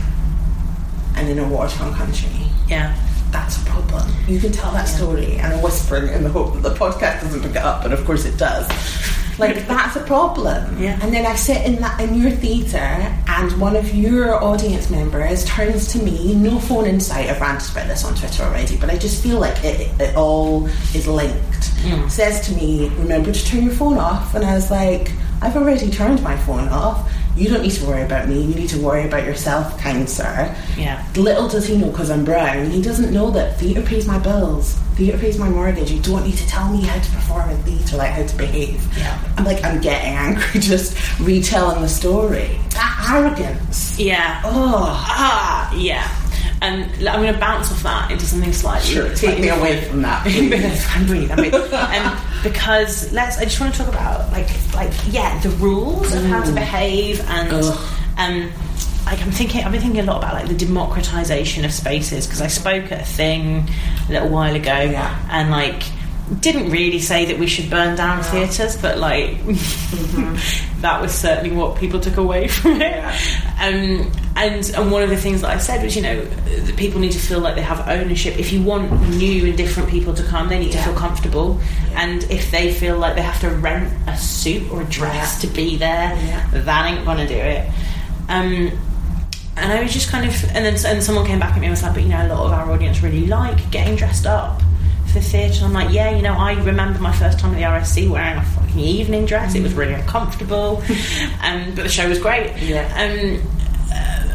and in a war-torn country. Yeah, that's a problem. You can tell that yeah. story, and I'm whispering in the hope that the podcast doesn't pick it up, but of course it does. Like, that's a problem. Yeah. And then I sit in that in your theatre, and one of your audience members turns to me, no phone in sight, I've ranted about this on Twitter already, but I just feel like it, it, it all is linked. Mm. Says to me, remember to turn your phone off. And I was like, I've already turned my phone off. You don't need to worry about me. You need to worry about yourself, kind sir. Yeah. Little does he know, because I'm brown, he doesn't know that theatre pays my bills. Theatre pays my mortgage. You don't need to tell me how to perform in theatre, like how to behave. Yeah. I'm like, I'm getting angry just retelling the story. That arrogance. Yeah. Oh. Ah, yeah. And I'm going to bounce off that into something slightly... Sure, take me away from that. I'm breathe, I'm breathe. Um, because let's... I just want to talk about, like, like yeah, the rules of how to behave and... um, like I'm thinking, I've been thinking a lot about like the democratization of spaces, because I spoke at a thing a little while ago, yeah. and like didn't really say that we should burn down yeah. theatres, but like mm-hmm. that was certainly what people took away from it. Yeah. Um, and and one of the things that I said was, you know, that people need to feel like they have ownership. If you want new and different people to come, they need yeah. to feel comfortable. Yeah. And if they feel like they have to rent a suit or a dress yeah. to be there, yeah. that ain't gonna do it. Um, and I was just kind of, and then and someone came back at me and was like, but you know, a lot of our audience really like getting dressed up for theatre. And I'm like, yeah, you know, I remember my first time at the R S C wearing a fucking evening dress. Mm. It was really uncomfortable, um, but the show was great. Yeah. Um, uh,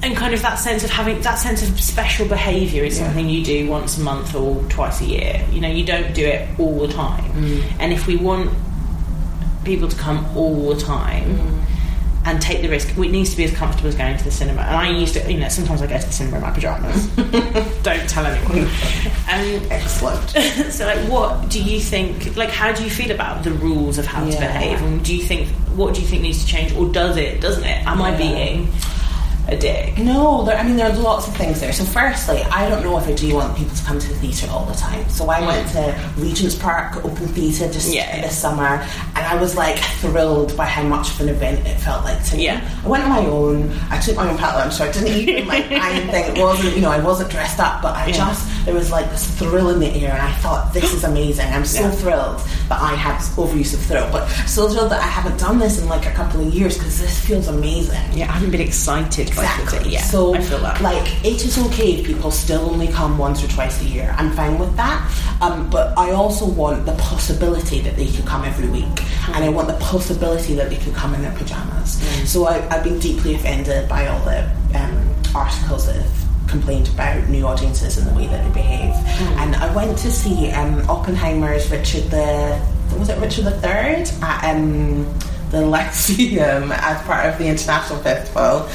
and kind of that sense of having that sense of special behaviour is Yeah. something you do once a month or twice a year. You know, you don't do it all the time. Mm. And if we want people to come all the time Mm. and take the risk, it needs to be as comfortable as going to the cinema. And I used to, you know, sometimes I go to the cinema in my pyjamas. Don't tell anyone. Um, Excellent. so, like, what do you think? Like, how do you feel about the rules of how to Yeah. behave? And do you think what do you think needs to change, or does it? Doesn't it? Am I Yeah. being a dick? No, there, I mean, there's lots of things there. So firstly, I don't know if I do want people to come to the theatre all the time. So I went to Regent's Park Open Theatre just Yeah. this summer, and I was like thrilled by how much of an event it felt like to me. Yeah. I went on my own, I took my own palette lunch, so I didn't even like anything. It wasn't, you know, I wasn't dressed up, but I Yeah. just, there was like this thrill in the air, and I thought, this is amazing. I'm so Yeah. thrilled that I had overuse of thrill, but so thrilled that I haven't done this in like a couple of years, because this feels amazing. Yeah, I haven't been excited by Exactly. it. Yeah, so, I feel that. like, it is okay if people still only come once or twice a year. I'm fine with that. Um, but I also want the possibility that they could come every week. Mm. And I want the possibility that they could come in their pyjamas. Mm. So I, I've been deeply offended by all the um, articles that have complained about new audiences and the way that they behave. Mm. And I went to see um, Oppenheimer's Richard the... Was it Richard the Third? At um, the Lyceum as part of the International Festival.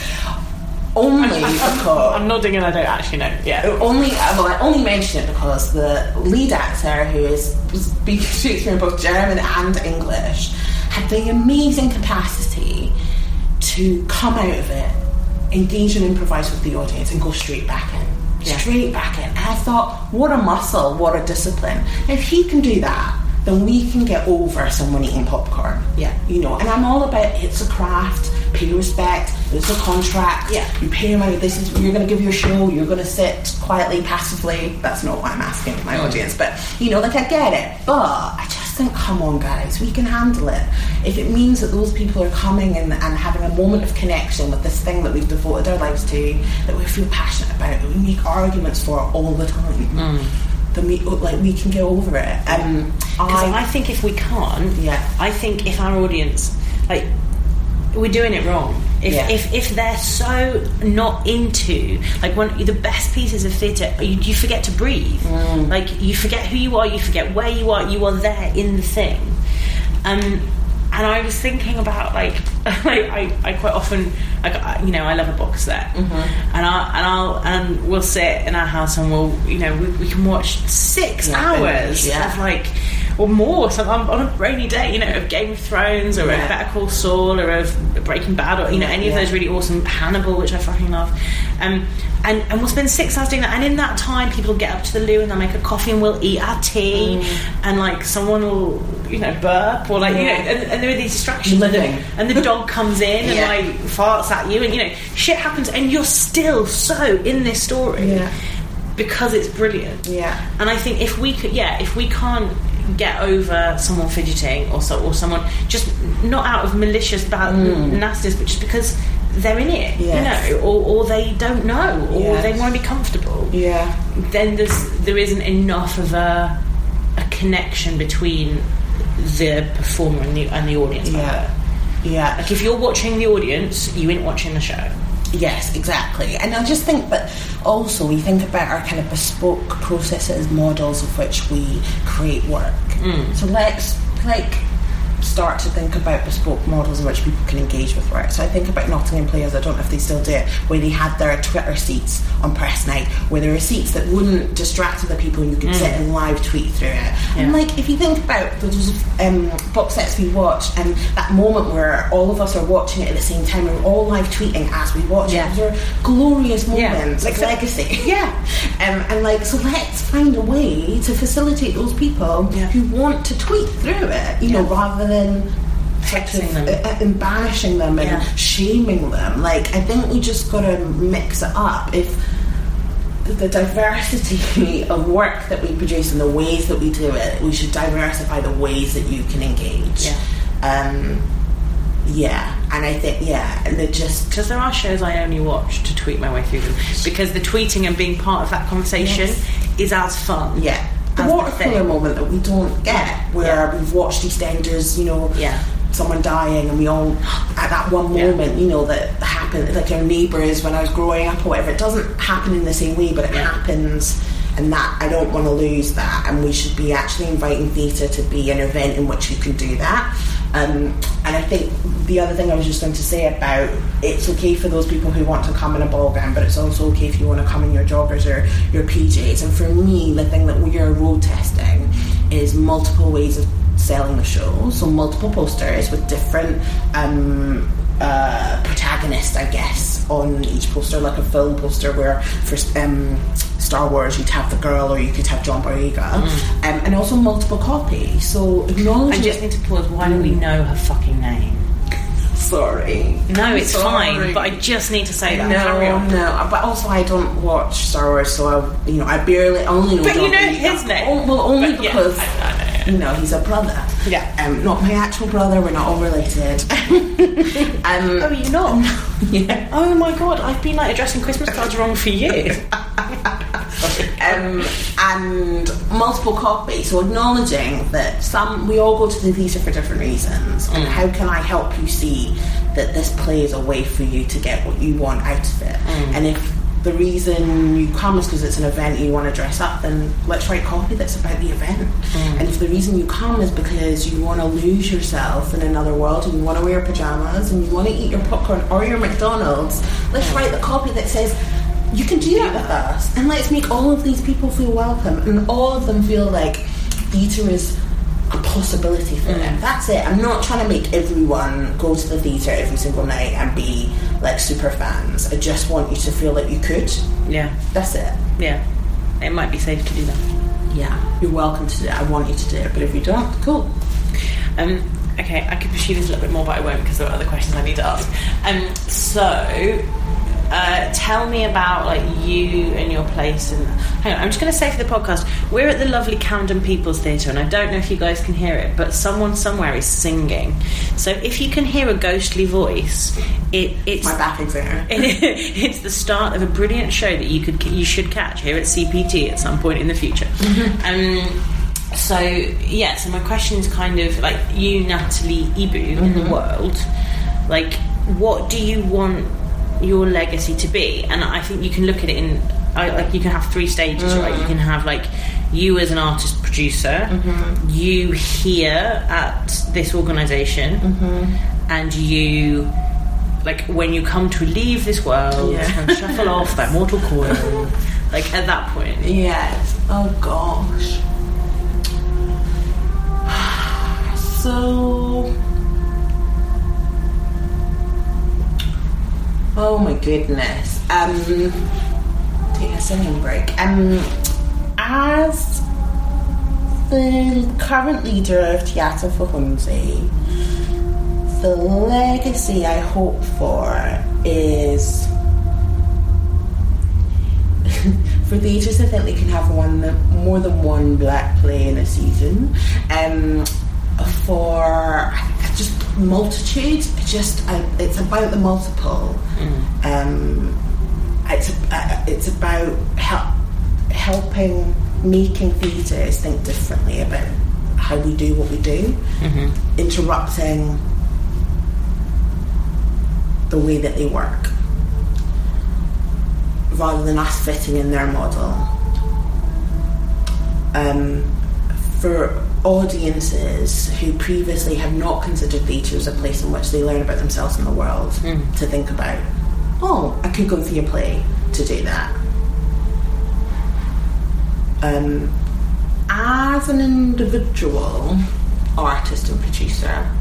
Only because I'm nodding and I don't actually know. Yeah. Only well, I only mention it because the lead actor, who is speaking Shakespeare in both German and English, had the amazing capacity to come out of it, engage and improvise with the audience, and go straight back in. Yeah. Straight back in. And I thought, what a muscle, what a discipline. If he can do that, then we can get over someone eating popcorn. Yeah. You know, and I'm all about it's a craft, pay respect, there's a contract, yeah. you pay money, this is, you're going to give your show, you're going to sit quietly, passively. That's not what I'm asking my Mm. audience, but, you know, like, I get it. But I just think, come on, guys, we can handle it. If it means that those people are coming and, and having a moment of connection with this thing that we've devoted our lives to, that we feel passionate about, that we make arguments for all the time, mm. then we, like, we can get over it. Um, I, I think if we can't, yeah. I think if our audience, like, we're doing it wrong. If, yeah. if if they're so not into, like, one the best pieces of theatre, you, you forget to breathe. Mm. Like, you forget who you are, you forget where you are, you are there in the thing. Um, and I was thinking about, like, like I, I quite often, like, I, you know, I love a box set, mm-hmm. and I and I'll and we'll sit in our house and we'll, you know, we, we can watch six yeah, hours yeah. of, like, or more, so on, on a rainy day, you know, of Game of Thrones, or yeah. of Better Call Saul, or of Breaking Bad, or, you know, any yeah. of those really awesome, Hannibal, which I fucking love. Um, and, and we'll spend six hours doing that, and in that time people will get up to the loo and they'll make a coffee and we'll eat our tea, mm. and, like, someone will, you know, burp, or, like, yeah. you know, and, and there are these distractions, living, and the, and the dog comes in and, yeah. like, farts at you, and, you know, shit happens, and you're still so in this story yeah. because it's brilliant. Yeah. And I think if we could, yeah, if we can't get over someone fidgeting, or so, or someone just not out of malicious bad mm. nastiness, but just because they're in it, yes. you know, or, or they don't know, or yes. they want to be comfortable. Yeah. Then there's there isn't enough of a a connection between the performer and the and the audience. Yeah. Yeah. Like, if you're watching the audience, you ain't watching the show. Yes, exactly. And I just think, but also we think about our kind of bespoke processes, models of which we create work. Mm. So let's, like, start to think about bespoke models in which people can engage with work. So I think about Nottingham Players, I don't know if they still do it, where they had their Twitter seats on press night, where there were seats that wouldn't distract other people and you could mm. sit and live tweet through it. Yeah. And, like, if you think about those um, box sets we watched, and that moment where all of us are watching it at the same time, and we're all live tweeting as we watch yeah. it, those are glorious moments yeah. of legacy. Yeah. um, and, like, so let's find a way to facilitate those people yeah. who want to tweet through it, you yeah. know, rather than hexing them, uh, embarrassing them and yeah. shaming them. Like, I think we just got to mix it up. If the diversity of work that we produce and the ways that we do it, we should diversify the ways that you can engage. Yeah. Um, yeah, and I think, yeah, and it just... Because there are shows I only watch to tweet my way through them. Because the tweeting and being part of that conversation yes. is as fun. Yeah. The water cooler moment that we don't get, where yeah. we've watched EastEnders, you know, yeah. someone dying, and we all at that one moment, yeah. you know, that happened, like our neighbours when I was growing up or whatever. It doesn't happen in the same way, but it yeah. happens, and that I don't want to lose that. And we should be actually inviting theatre to be an event in which you can do that. Um, and I think the other thing I was just going to say about it's okay for those people who want to come in a ball gown, but it's also okay if you want to come in your joggers or your P Js. And for me, the thing that we are road testing is multiple ways of selling the show, so multiple posters with different um, uh, protagonists, I guess, on each poster, like a film poster where for um, Star Wars you'd have the girl or you could have John Boyega, mm. um, and also multiple copies. So acknowledging... I just need to pause. Why don't we know her fucking name? Sorry. No, it's Sorry. fine, but I just need to say that. No, Carry on. no. But also, I don't watch Star Wars, so I, you know, I barely only know. But John you know Boyega. his name. Oh, well, only but because yeah, I, I know, yeah. you know he's a brother. Yeah. Um, not my actual brother. We're not all related. um, oh, you're not. Yeah. Oh my god, I've been like addressing Christmas cards wrong for years. um, and multiple copies, so acknowledging that some we all go to the theatre for different reasons, mm. and how can I help you see that this play is a way for you to get what you want out of it. mm. And if the reason you come is because it's an event and you want to dress up, then let's write copy that's about the event. mm. And if the reason you come is because you want to lose yourself in another world and you want to wear pyjamas and you want to eat your popcorn or your McDonald's, let's mm. write the copy that says you can do that with us, and let's make all of these people feel welcome and all of them feel like theatre is a possibility for mm. them. That's it. I'm not trying to make everyone go to the theatre every single night and be like super fans. I just want you to feel like you could. Yeah. That's it. Yeah. It might be safe to do that. Yeah. You're welcome to do it. I want you to do it. But if you don't, cool. Um, okay, I could pursue this a little bit more, but I won't because there are other questions I need to ask. Um, so... Uh, tell me about like you and your place. And hang on, I'm just going to say for the podcast, we're at the lovely Camden People's Theatre, and I don't know if you guys can hear it, but someone somewhere is singing. So if you can hear a ghostly voice, it, it's my back is there. It, it's the start of a brilliant show that you could you should catch here at C P T at some point in the future. Mm-hmm. Um, so yeah, so my question is kind of like you, Natalie Ibu, mm-hmm. in the world. Like, what do you want your legacy to be? And I think you can look at it in I, like you can have three stages, mm. right? You can have like you as an artist producer, mm-hmm. you here at this organisation, mm-hmm. and you like when you come to leave this world yeah. and shuffle off that mortal coil, like at that point. Yes. Oh gosh. So oh my goodness. Um, take a singing break. Um, as the current leader of Teatr for Hundsey, the legacy I hope for is for theatres to think they can have one more than one black play in a season. Um, for just multitude, just uh, it's about the multiple. Mm. Um, it's uh, it's about help, helping making theatres think differently about how we do what we do, mm-hmm. interrupting the way that they work rather than us fitting in their model. Um, for audiences who previously have not considered theatre as a place in which they learn about themselves and the world, mm. to think about, oh, I could go and see a play to do that. Um, as an individual artist and producer,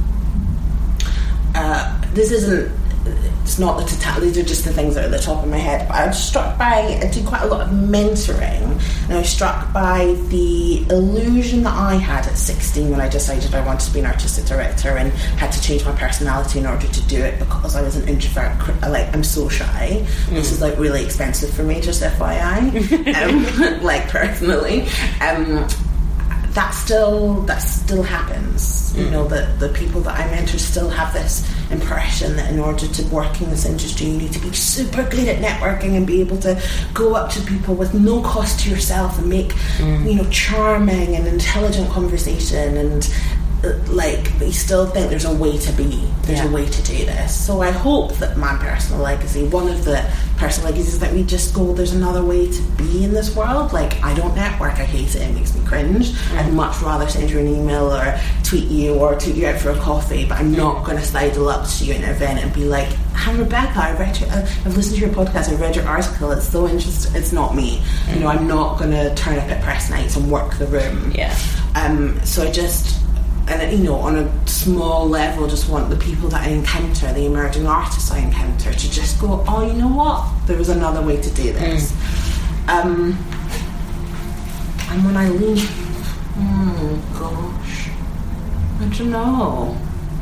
uh, this isn't it's not the totality, these are just the things that are at the top of my head, but I was struck by, I do quite a lot of mentoring, and I was struck by the illusion that I had at sixteen when I decided I wanted to be an artistic director and had to change my personality in order to do it because I was an introvert. Like, I'm so shy. Mm. This is like really expensive for me, just F Y I. um, like personally. Um, that still that still happens. Mm. You know, that the people that I mentor still have this impression that in order to work in this industry you need to be super good at networking and be able to go up to people with no cost to yourself and make mm. you know, charming and intelligent conversation, and like they still think there's a way to be, there's yeah. a way to do this. So I hope that my personal legacy, one of the personal legacies, is that we just go, there's another way to be in this world. Like, I don't network, I hate it, it makes me cringe. mm. I'd much rather send you an email or tweet you or tweet you out for a coffee, but I'm not going to sidle up to you in an event and be like, hi Rebecca, I read your, I've listened to your podcast, I've read your article, it's so interesting. It's not me. mm. You know, I'm not going to turn up at press nights and work the room. Yeah. Um, so I just, and you know, on a small level, just want the people that I encounter, the emerging artists I encounter, to just go, oh, you know what, there was another way to do this. mm. um, and when I leave, oh gosh, I don't know,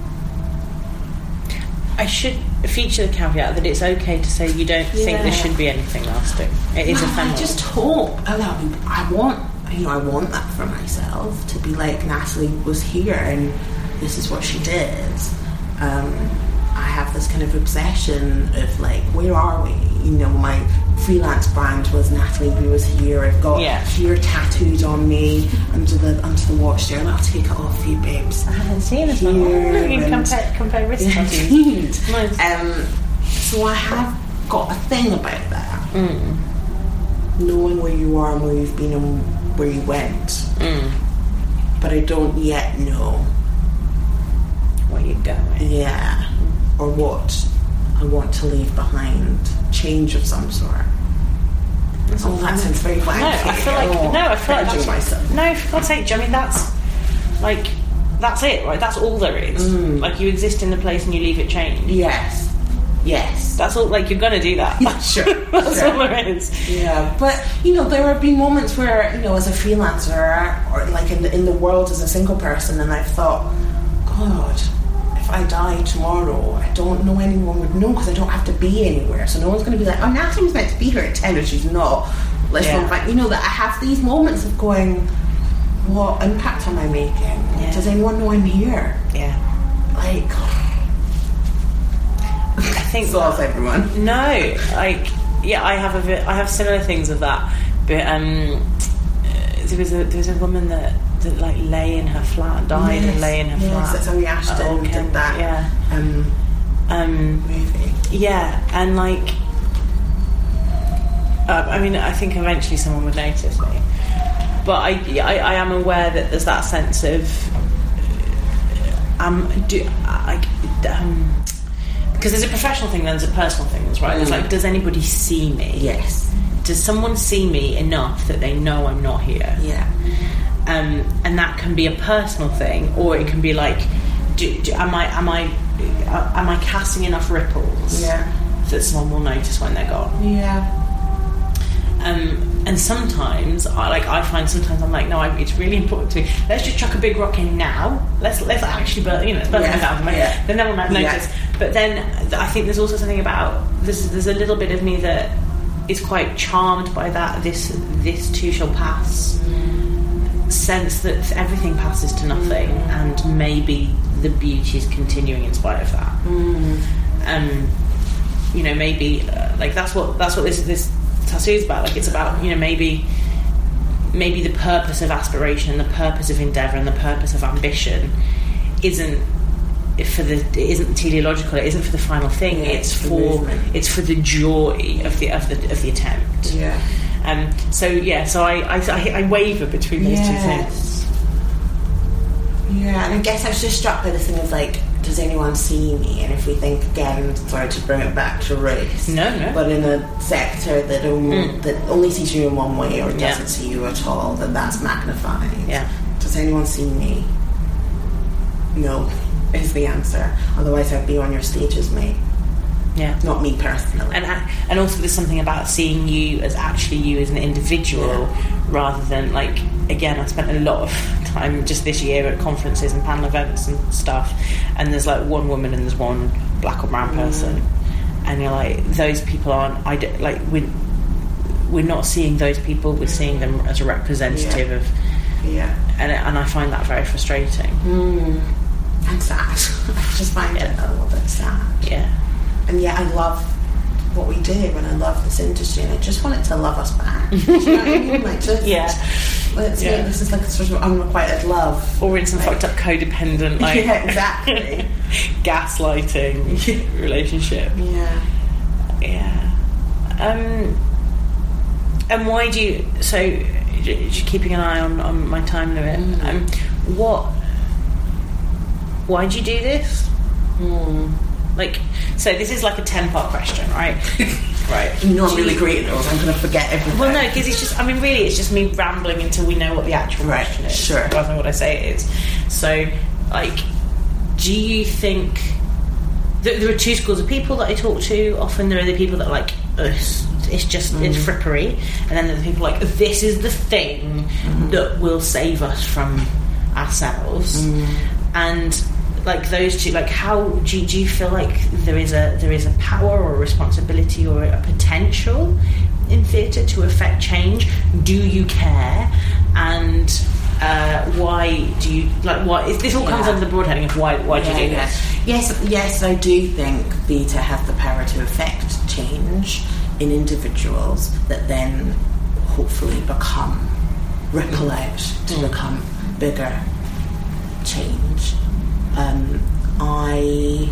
I should feature the caveat that it's okay to say you don't yeah. think there should be anything lasting. It is well, ephemeral. I just hope, I want you know, I want that for myself, to be like, Natalie was here and this is what she did. um, I have this kind of obsession of like, where are we? You know, my freelance brand was Natalie who was here. I've got yeah. here tattooed on me under the under the watch there, and I'll take it off for you, babes. I haven't seen this one. Oh, you can compare, compare wrist tattoos. Nice. Um, so I have got a thing about that. Mm. Knowing where you are and where you've been and where you went. Mm. But I don't yet know where you're going. Yeah. Mm. Or what I want to leave behind. Change of some sort. That's oh, that sounds very blank. No, I feel like oh, no, I feel like that's, myself. no, for God's sake, I mean that's like that's it, right? That's all there is. Mm. Like, you exist in the place and you leave it change. Yes. Yes. That's all, like, you're gonna do that. Sure. That's sure. all there is. Yeah. But, you know, there have been moments where, you know, as a freelancer or like in the, in the world as a single person, and I've thought, God, if I die tomorrow, I don't know anyone would know because I don't have to be anywhere. So no one's going to be like, oh, Natalie was meant to be here at ten and she's not. Let's yeah. go back. You know, that I have these moments of going, what impact am I making? Yeah. Does anyone know I'm here? Yeah. Like, I think solves everyone. No, like, yeah, I have a bit, I have similar things of that. But um, there was a there was a woman that, that like lay in her flat, died yes, and lay in her yes, flat. That's Zoe Ashton did that. Yeah. Um, um, movie. Yeah, and like, uh, I mean, I think eventually someone would notice me. But I, I, I am aware that there's that sense of um, do like um. Because there's a professional thing, then there's a personal thing, right? There's like, does anybody see me? Yes. Does someone see me enough that they know I'm not here? Yeah. Um, and that can be a personal thing, or it can be like, do, do, am I am I uh, am I casting enough ripples? Yeah. That someone will notice when they're gone? Yeah. Um, and sometimes, I like I find sometimes I'm like, no, I, it's really important to me. Let's just chuck a big rock in now. Let's let's actually, burn, you know, burn yeah. it down. Yeah. Then no one might notice. Yeah. But then I think there's also something about there's there's a little bit of me that is quite charmed by that. This this too shall pass. Mm. Sense that everything passes to nothing, mm. and maybe the beauty is continuing in spite of that. Mm. Um, you know, maybe uh, like that's what that's what this this. tattoo's about. Like, it's about, you know, maybe maybe the purpose of aspiration, the purpose of endeavour, and the purpose of ambition isn't for the it isn't teleological. It isn't for the final thing. Yeah, it's, it's for it's for the joy of the of the of the attempt. Yeah. Um. So yeah. So I I, I, I waver between those yes. two things. Yeah, and I guess I was just struck by the thing of like, does anyone see me? And if we think again, sorry to bring it back to race, no, no, but in a sector that only mm. that only sees you in one way or doesn't yeah. see you at all, then that's magnified. Yeah. Does anyone see me? No, is the answer. Otherwise, I'd be on your stages, mate. Yeah. Not me personally. And and also there's something about seeing you as actually you as an individual, yeah. rather than like, again, I spent a lot of time just this year at conferences and panel events and stuff, and there's like one woman and there's one black or brown person, mm. and you're like, those people aren't, I don't, like, we're, we're not seeing those people, we're seeing them as a representative yeah. of, yeah, and and I find that very frustrating. Mm. And sad. I just find yeah. it a little bit sad. Yeah. And yet I love what we do, and I love this industry, and I just want it to love us back. Do you know what I mean? Like, just yeah. let's yeah. make this is like a sort of unrequited love, or in some like, fucked up codependent, like yeah, exactly, gaslighting yeah. relationship. Yeah, yeah. Um, and why do you? So, just keeping an eye on, on my time limit. Mm. Um, what? Why do you do this? Mm. Like, so this is like a ten-part question, right? Right. You know I'm really great at those. I'm going to forget everything. Well, no, because it's just, I mean, really, it's just me rambling until we know what the actual right. question is. Sure. Rather than what I say it is. So, like, do you think... Th- there are two schools of people that I talk to. Often there are the people that are like, ugh, it's just, mm. it's frippery. And then there are the people like, this is the thing mm. that will save us from ourselves. Mm. And... like those two, like how do you, do you feel like there is a there is a power or a responsibility or a potential in theatre to affect change? Do you care? And uh, why do you like why is, this all comes yeah. under the broad heading of why why do yeah, you do yeah. this? Yes, yes, I do think theatre has the power to affect change in individuals that then hopefully become ripple out to mm. become bigger change. Um, I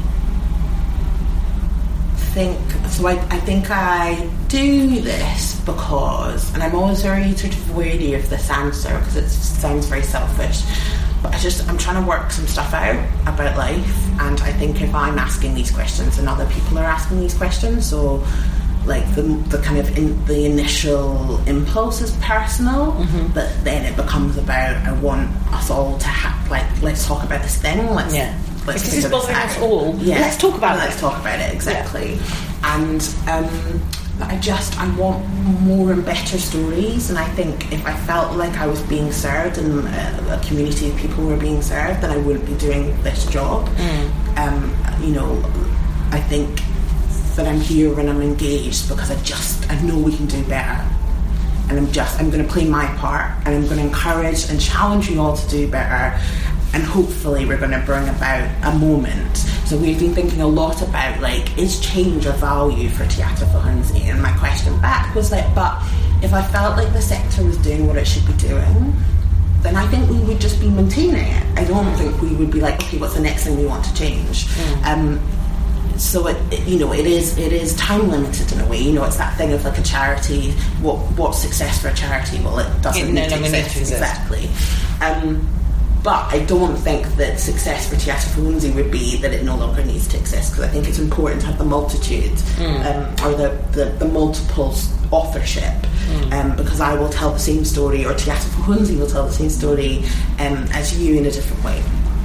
think so. I, I think I do this because, and I'm always very sort of wary of this answer because it sounds very selfish. But I just I'm trying to work some stuff out about life, and I think if I'm asking these questions and other people are asking these questions, so like the the kind of in, the initial impulse is personal, mm-hmm. but then it becomes about I want us all to have like let's talk about this thing. Let's yeah. let's because it's bothering us all. Yeah. Let's talk about let's it. Let's talk about it exactly. Yeah. And um, I just I want more and better stories. And I think if I felt like I was being served and a, a community of people were being served, then I wouldn't be doing this job. Mm. Um, you know, I think. That I'm here and I'm engaged because I just I know we can do better, and I'm just I'm going to play my part, and I'm going to encourage and challenge you all to do better, and hopefully we're going to bring about a moment. So we've been thinking a lot about like is change a value for Teatr Fachundsí, and my question back was like, but if I felt like the sector was doing what it should be doing, then I think we would just be maintaining it. I don't think we would be like, okay, what's the next thing we want to change? Mm. Um, So it, it, you know, it is it is time limited in a way. You know, it's that thing of like a charity. What what's success for a charity? Well, it doesn't it need no to exist, exist exactly. Um, but I don't think that success for Teatr Fachundsí would be that it no longer needs to exist, because I think it's important to have the multitude mm. um, or the, the the multiple authorship. Mm. Um, because I will tell the same story, or Teatr Fachundsí will tell the same story um, as you in a different way.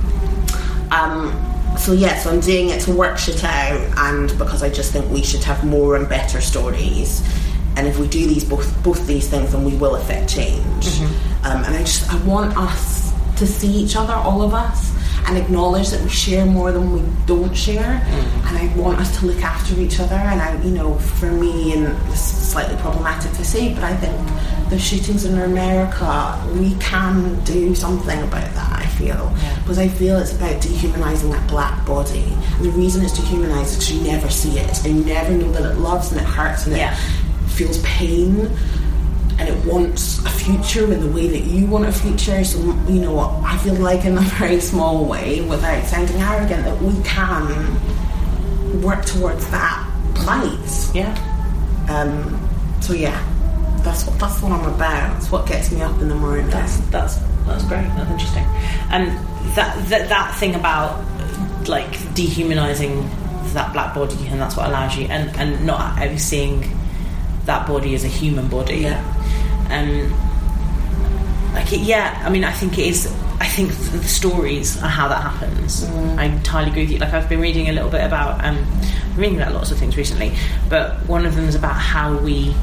Um, So yeah, so I'm doing it to work shit out, and because I just think we should have more and better stories, and if we do these both both these things, then we will affect change. Mm-hmm. Um, and I just I want us to see each other, all of us, and acknowledge that we share more than we don't share. Mm-hmm. And I want us to look after each other. And I, you know, for me, and this is slightly problematic to say, but I think the shootings in America, we can do something about that. I feel yeah. because I feel it's about dehumanising that black body. And the reason it's dehumanised is because you never see it, and you never know that it loves and it hurts and yeah. it feels pain, and it wants a future in the way that you want a future. So you know, I feel like in a very small way, without sounding arrogant, that we can work towards that plight. Yeah. Um. So yeah. That's what that's what I'm about. It's what gets me up in the morning. That's that's that's great. That's interesting. And that that that thing about like dehumanizing that black body, and that's what allows you, and, and not ever seeing that body as a human body. Yeah. Um. Like it, yeah. I mean, I think it is. I think the stories are how that happens. Mm. I entirely agree with you. Like I've been reading a little bit about um, reading about lots of things recently, but one of them is about how we.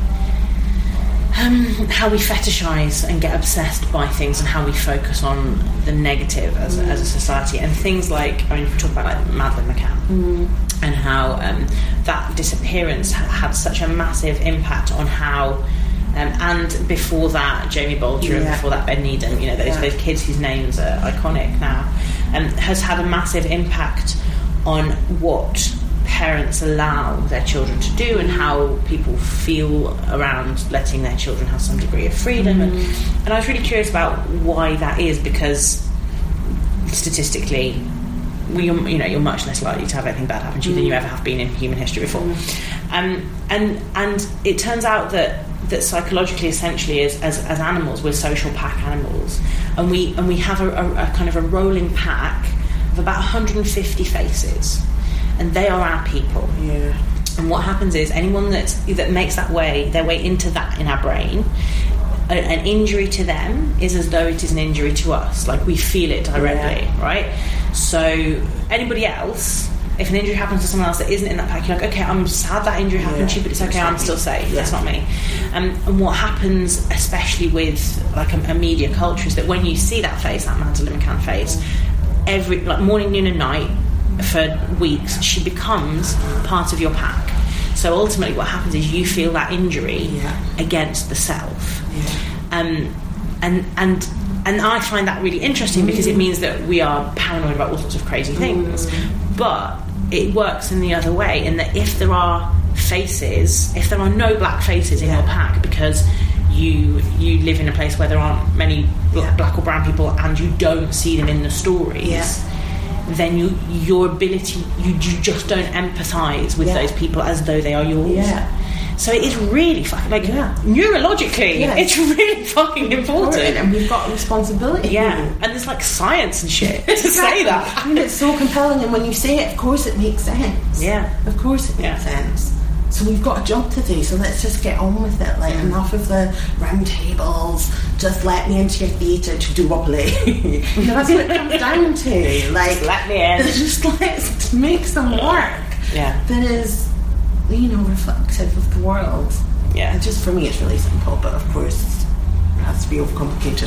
Um, how we fetishize and get obsessed by things, and how we focus on the negative as, mm. as a society, and things like I mean, if we talk about like Madeleine McCann mm. and how um, that disappearance ha- had such a massive impact on how, um, and before that Jamie Bolger, yeah. and before that Ben Needham, you know those yeah. those kids whose names are iconic now, um, has had a massive impact on what parents allow their children to do, and how people feel around letting their children have some degree of freedom. Mm. And, and I was really curious about why that is, because statistically, we, you know, you're much less likely to have anything bad happen to you mm. than you ever have been in human history before. Mm. Um, and and it turns out that that psychologically, essentially, as, as as animals, we're social pack animals, and we and we have a, a, a kind of a rolling pack of about one hundred fifty faces, and they are our people. Yeah. And what happens is, anyone that that makes that way their way into that in our brain, a, an injury to them is as though it is an injury to us. Like, we feel it directly, yeah. right? So anybody else, if an injury happens to someone else that isn't in that pack, you're like, okay, I'm sad that injury happened yeah, to you, but it's okay, I'm still safe. Yeah. That's not me. Um, and what happens, especially with like a, a media culture, is that when you see that face, that Madeleine McCann face, every like morning, noon, and night for weeks, she becomes part of your pack. So ultimately, what happens is you feel that injury yeah. against the self. Yeah. Um, and and. And I find that really interesting, because it means that we are paranoid about all sorts of crazy things. Mm. But it works in the other way, in that if there are faces, if there are no black faces in yeah. your pack, because you you live in a place where there aren't many yeah. black or brown people, and you don't see them in the stories, yeah. then you your ability, you, you just don't empathise with yeah. those people as though they are yours. Yeah. So it is really fucking, like, yeah. neurologically, yeah. it's really fucking important. And we've got a responsibility. Yeah. And there's, like, science and shit to say that. I mean, it's so compelling, and when you say it, of course it makes sense. Yeah. Of course it makes yeah. sense. So we've got a job to do, so let's just get on with it. Like, mm. enough of the round tables, just let me into your theatre to do what play. You know, that's what it comes down to. Like, just let me in. Just let's make some work. Yeah. That is, you know, reflective of the world. Yeah. And just for me, it's really simple, but of course, it has to be overcomplicated.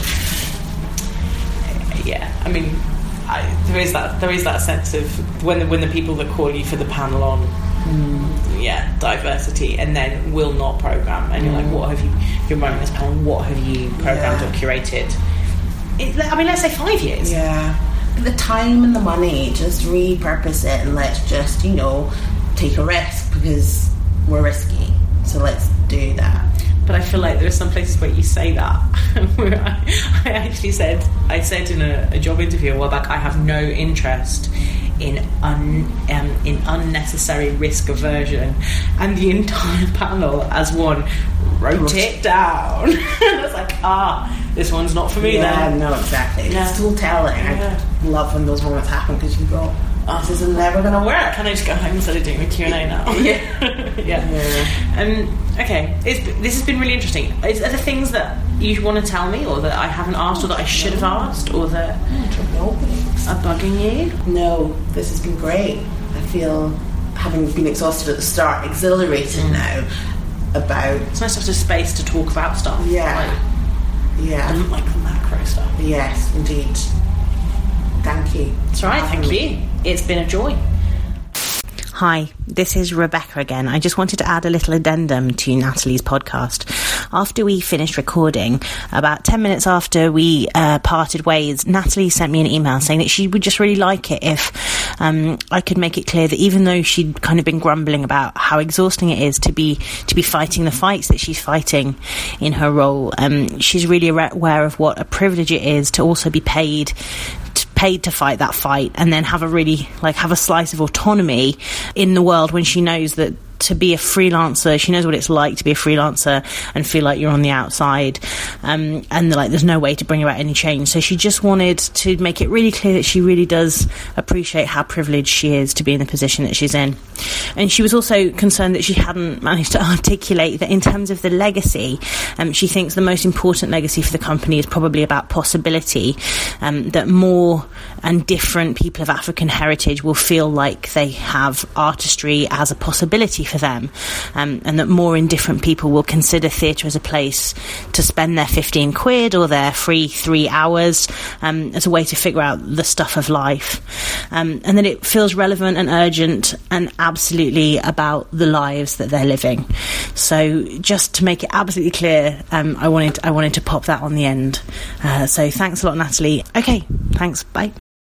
Yeah, I mean, I, there is that there is that sense of when the, when the people that call you for the panel on, mm. yeah, diversity, and then will not program, and mm. you're like, what have you? You're running this panel. What have you programmed yeah. or curated? It, I mean, let's say five years. Yeah. The time and the money, just repurpose it, and let's just, you know, take a risk, because we're risky, so let's do that. But I feel like there are some places where you say that. where I, I actually said, I said in a, a job interview a while back, I have no interest in un, um, in unnecessary risk aversion, and the entire panel, as one, wrote it down. And I was like, ah, this one's not for me. Yeah, then. no, exactly. Yeah. It's still telling. Yeah. I love when those moments happen, because you go, oh, this is never going to work. Can I just go home instead of doing a Q and A now? yeah. yeah. yeah. Um, okay, it's, this has been really interesting. Is, are there things that you want to tell me, or that I haven't asked, or that I should have asked, or that are bugging you? No, this has been great. I feel, having been exhausted at the start, exhilarated mm. now about... It's nice to have a space to talk about stuff. Yeah. Like, yeah. The, like the macro stuff. Yes, indeed. Thank you. That's right, thank you. It's been a joy. Hi, this is Rebecca again. I just wanted to add a little addendum to Natalie's podcast. After we finished recording, about ten minutes after we uh, parted ways, Natalie sent me an email saying that she would just really like it if um, I could make it clear that even though she'd kind of been grumbling about how exhausting it is to be to be fighting the fights that she's fighting in her role, um, she's really aware of what a privilege it is to also be paid paid to fight that fight, and then have a really like have a slice of autonomy in the world, when she knows that to be a freelancer, she knows what it's like to be a freelancer and feel like you're on the outside, um, and like there's no way to bring about any change. So she just wanted to make it really clear that she really does appreciate how privileged she is to be in the position that she's in. And she was also concerned that she hadn't managed to articulate that in terms of the legacy, um, she thinks the most important legacy for the company is probably about possibility, um, that more and different people of African heritage will feel like they have artistry as a possibility for them, um, and that more indifferent people will consider theatre as a place to spend their fifteen quid or their free three hours um, as a way to figure out the stuff of life, um, and that it feels relevant and urgent and absolutely about the lives that they're living. So just to make it absolutely clear, um, I wanted I wanted to pop that on the end. Uh, so thanks a lot, Natalie. Okay, thanks, bye.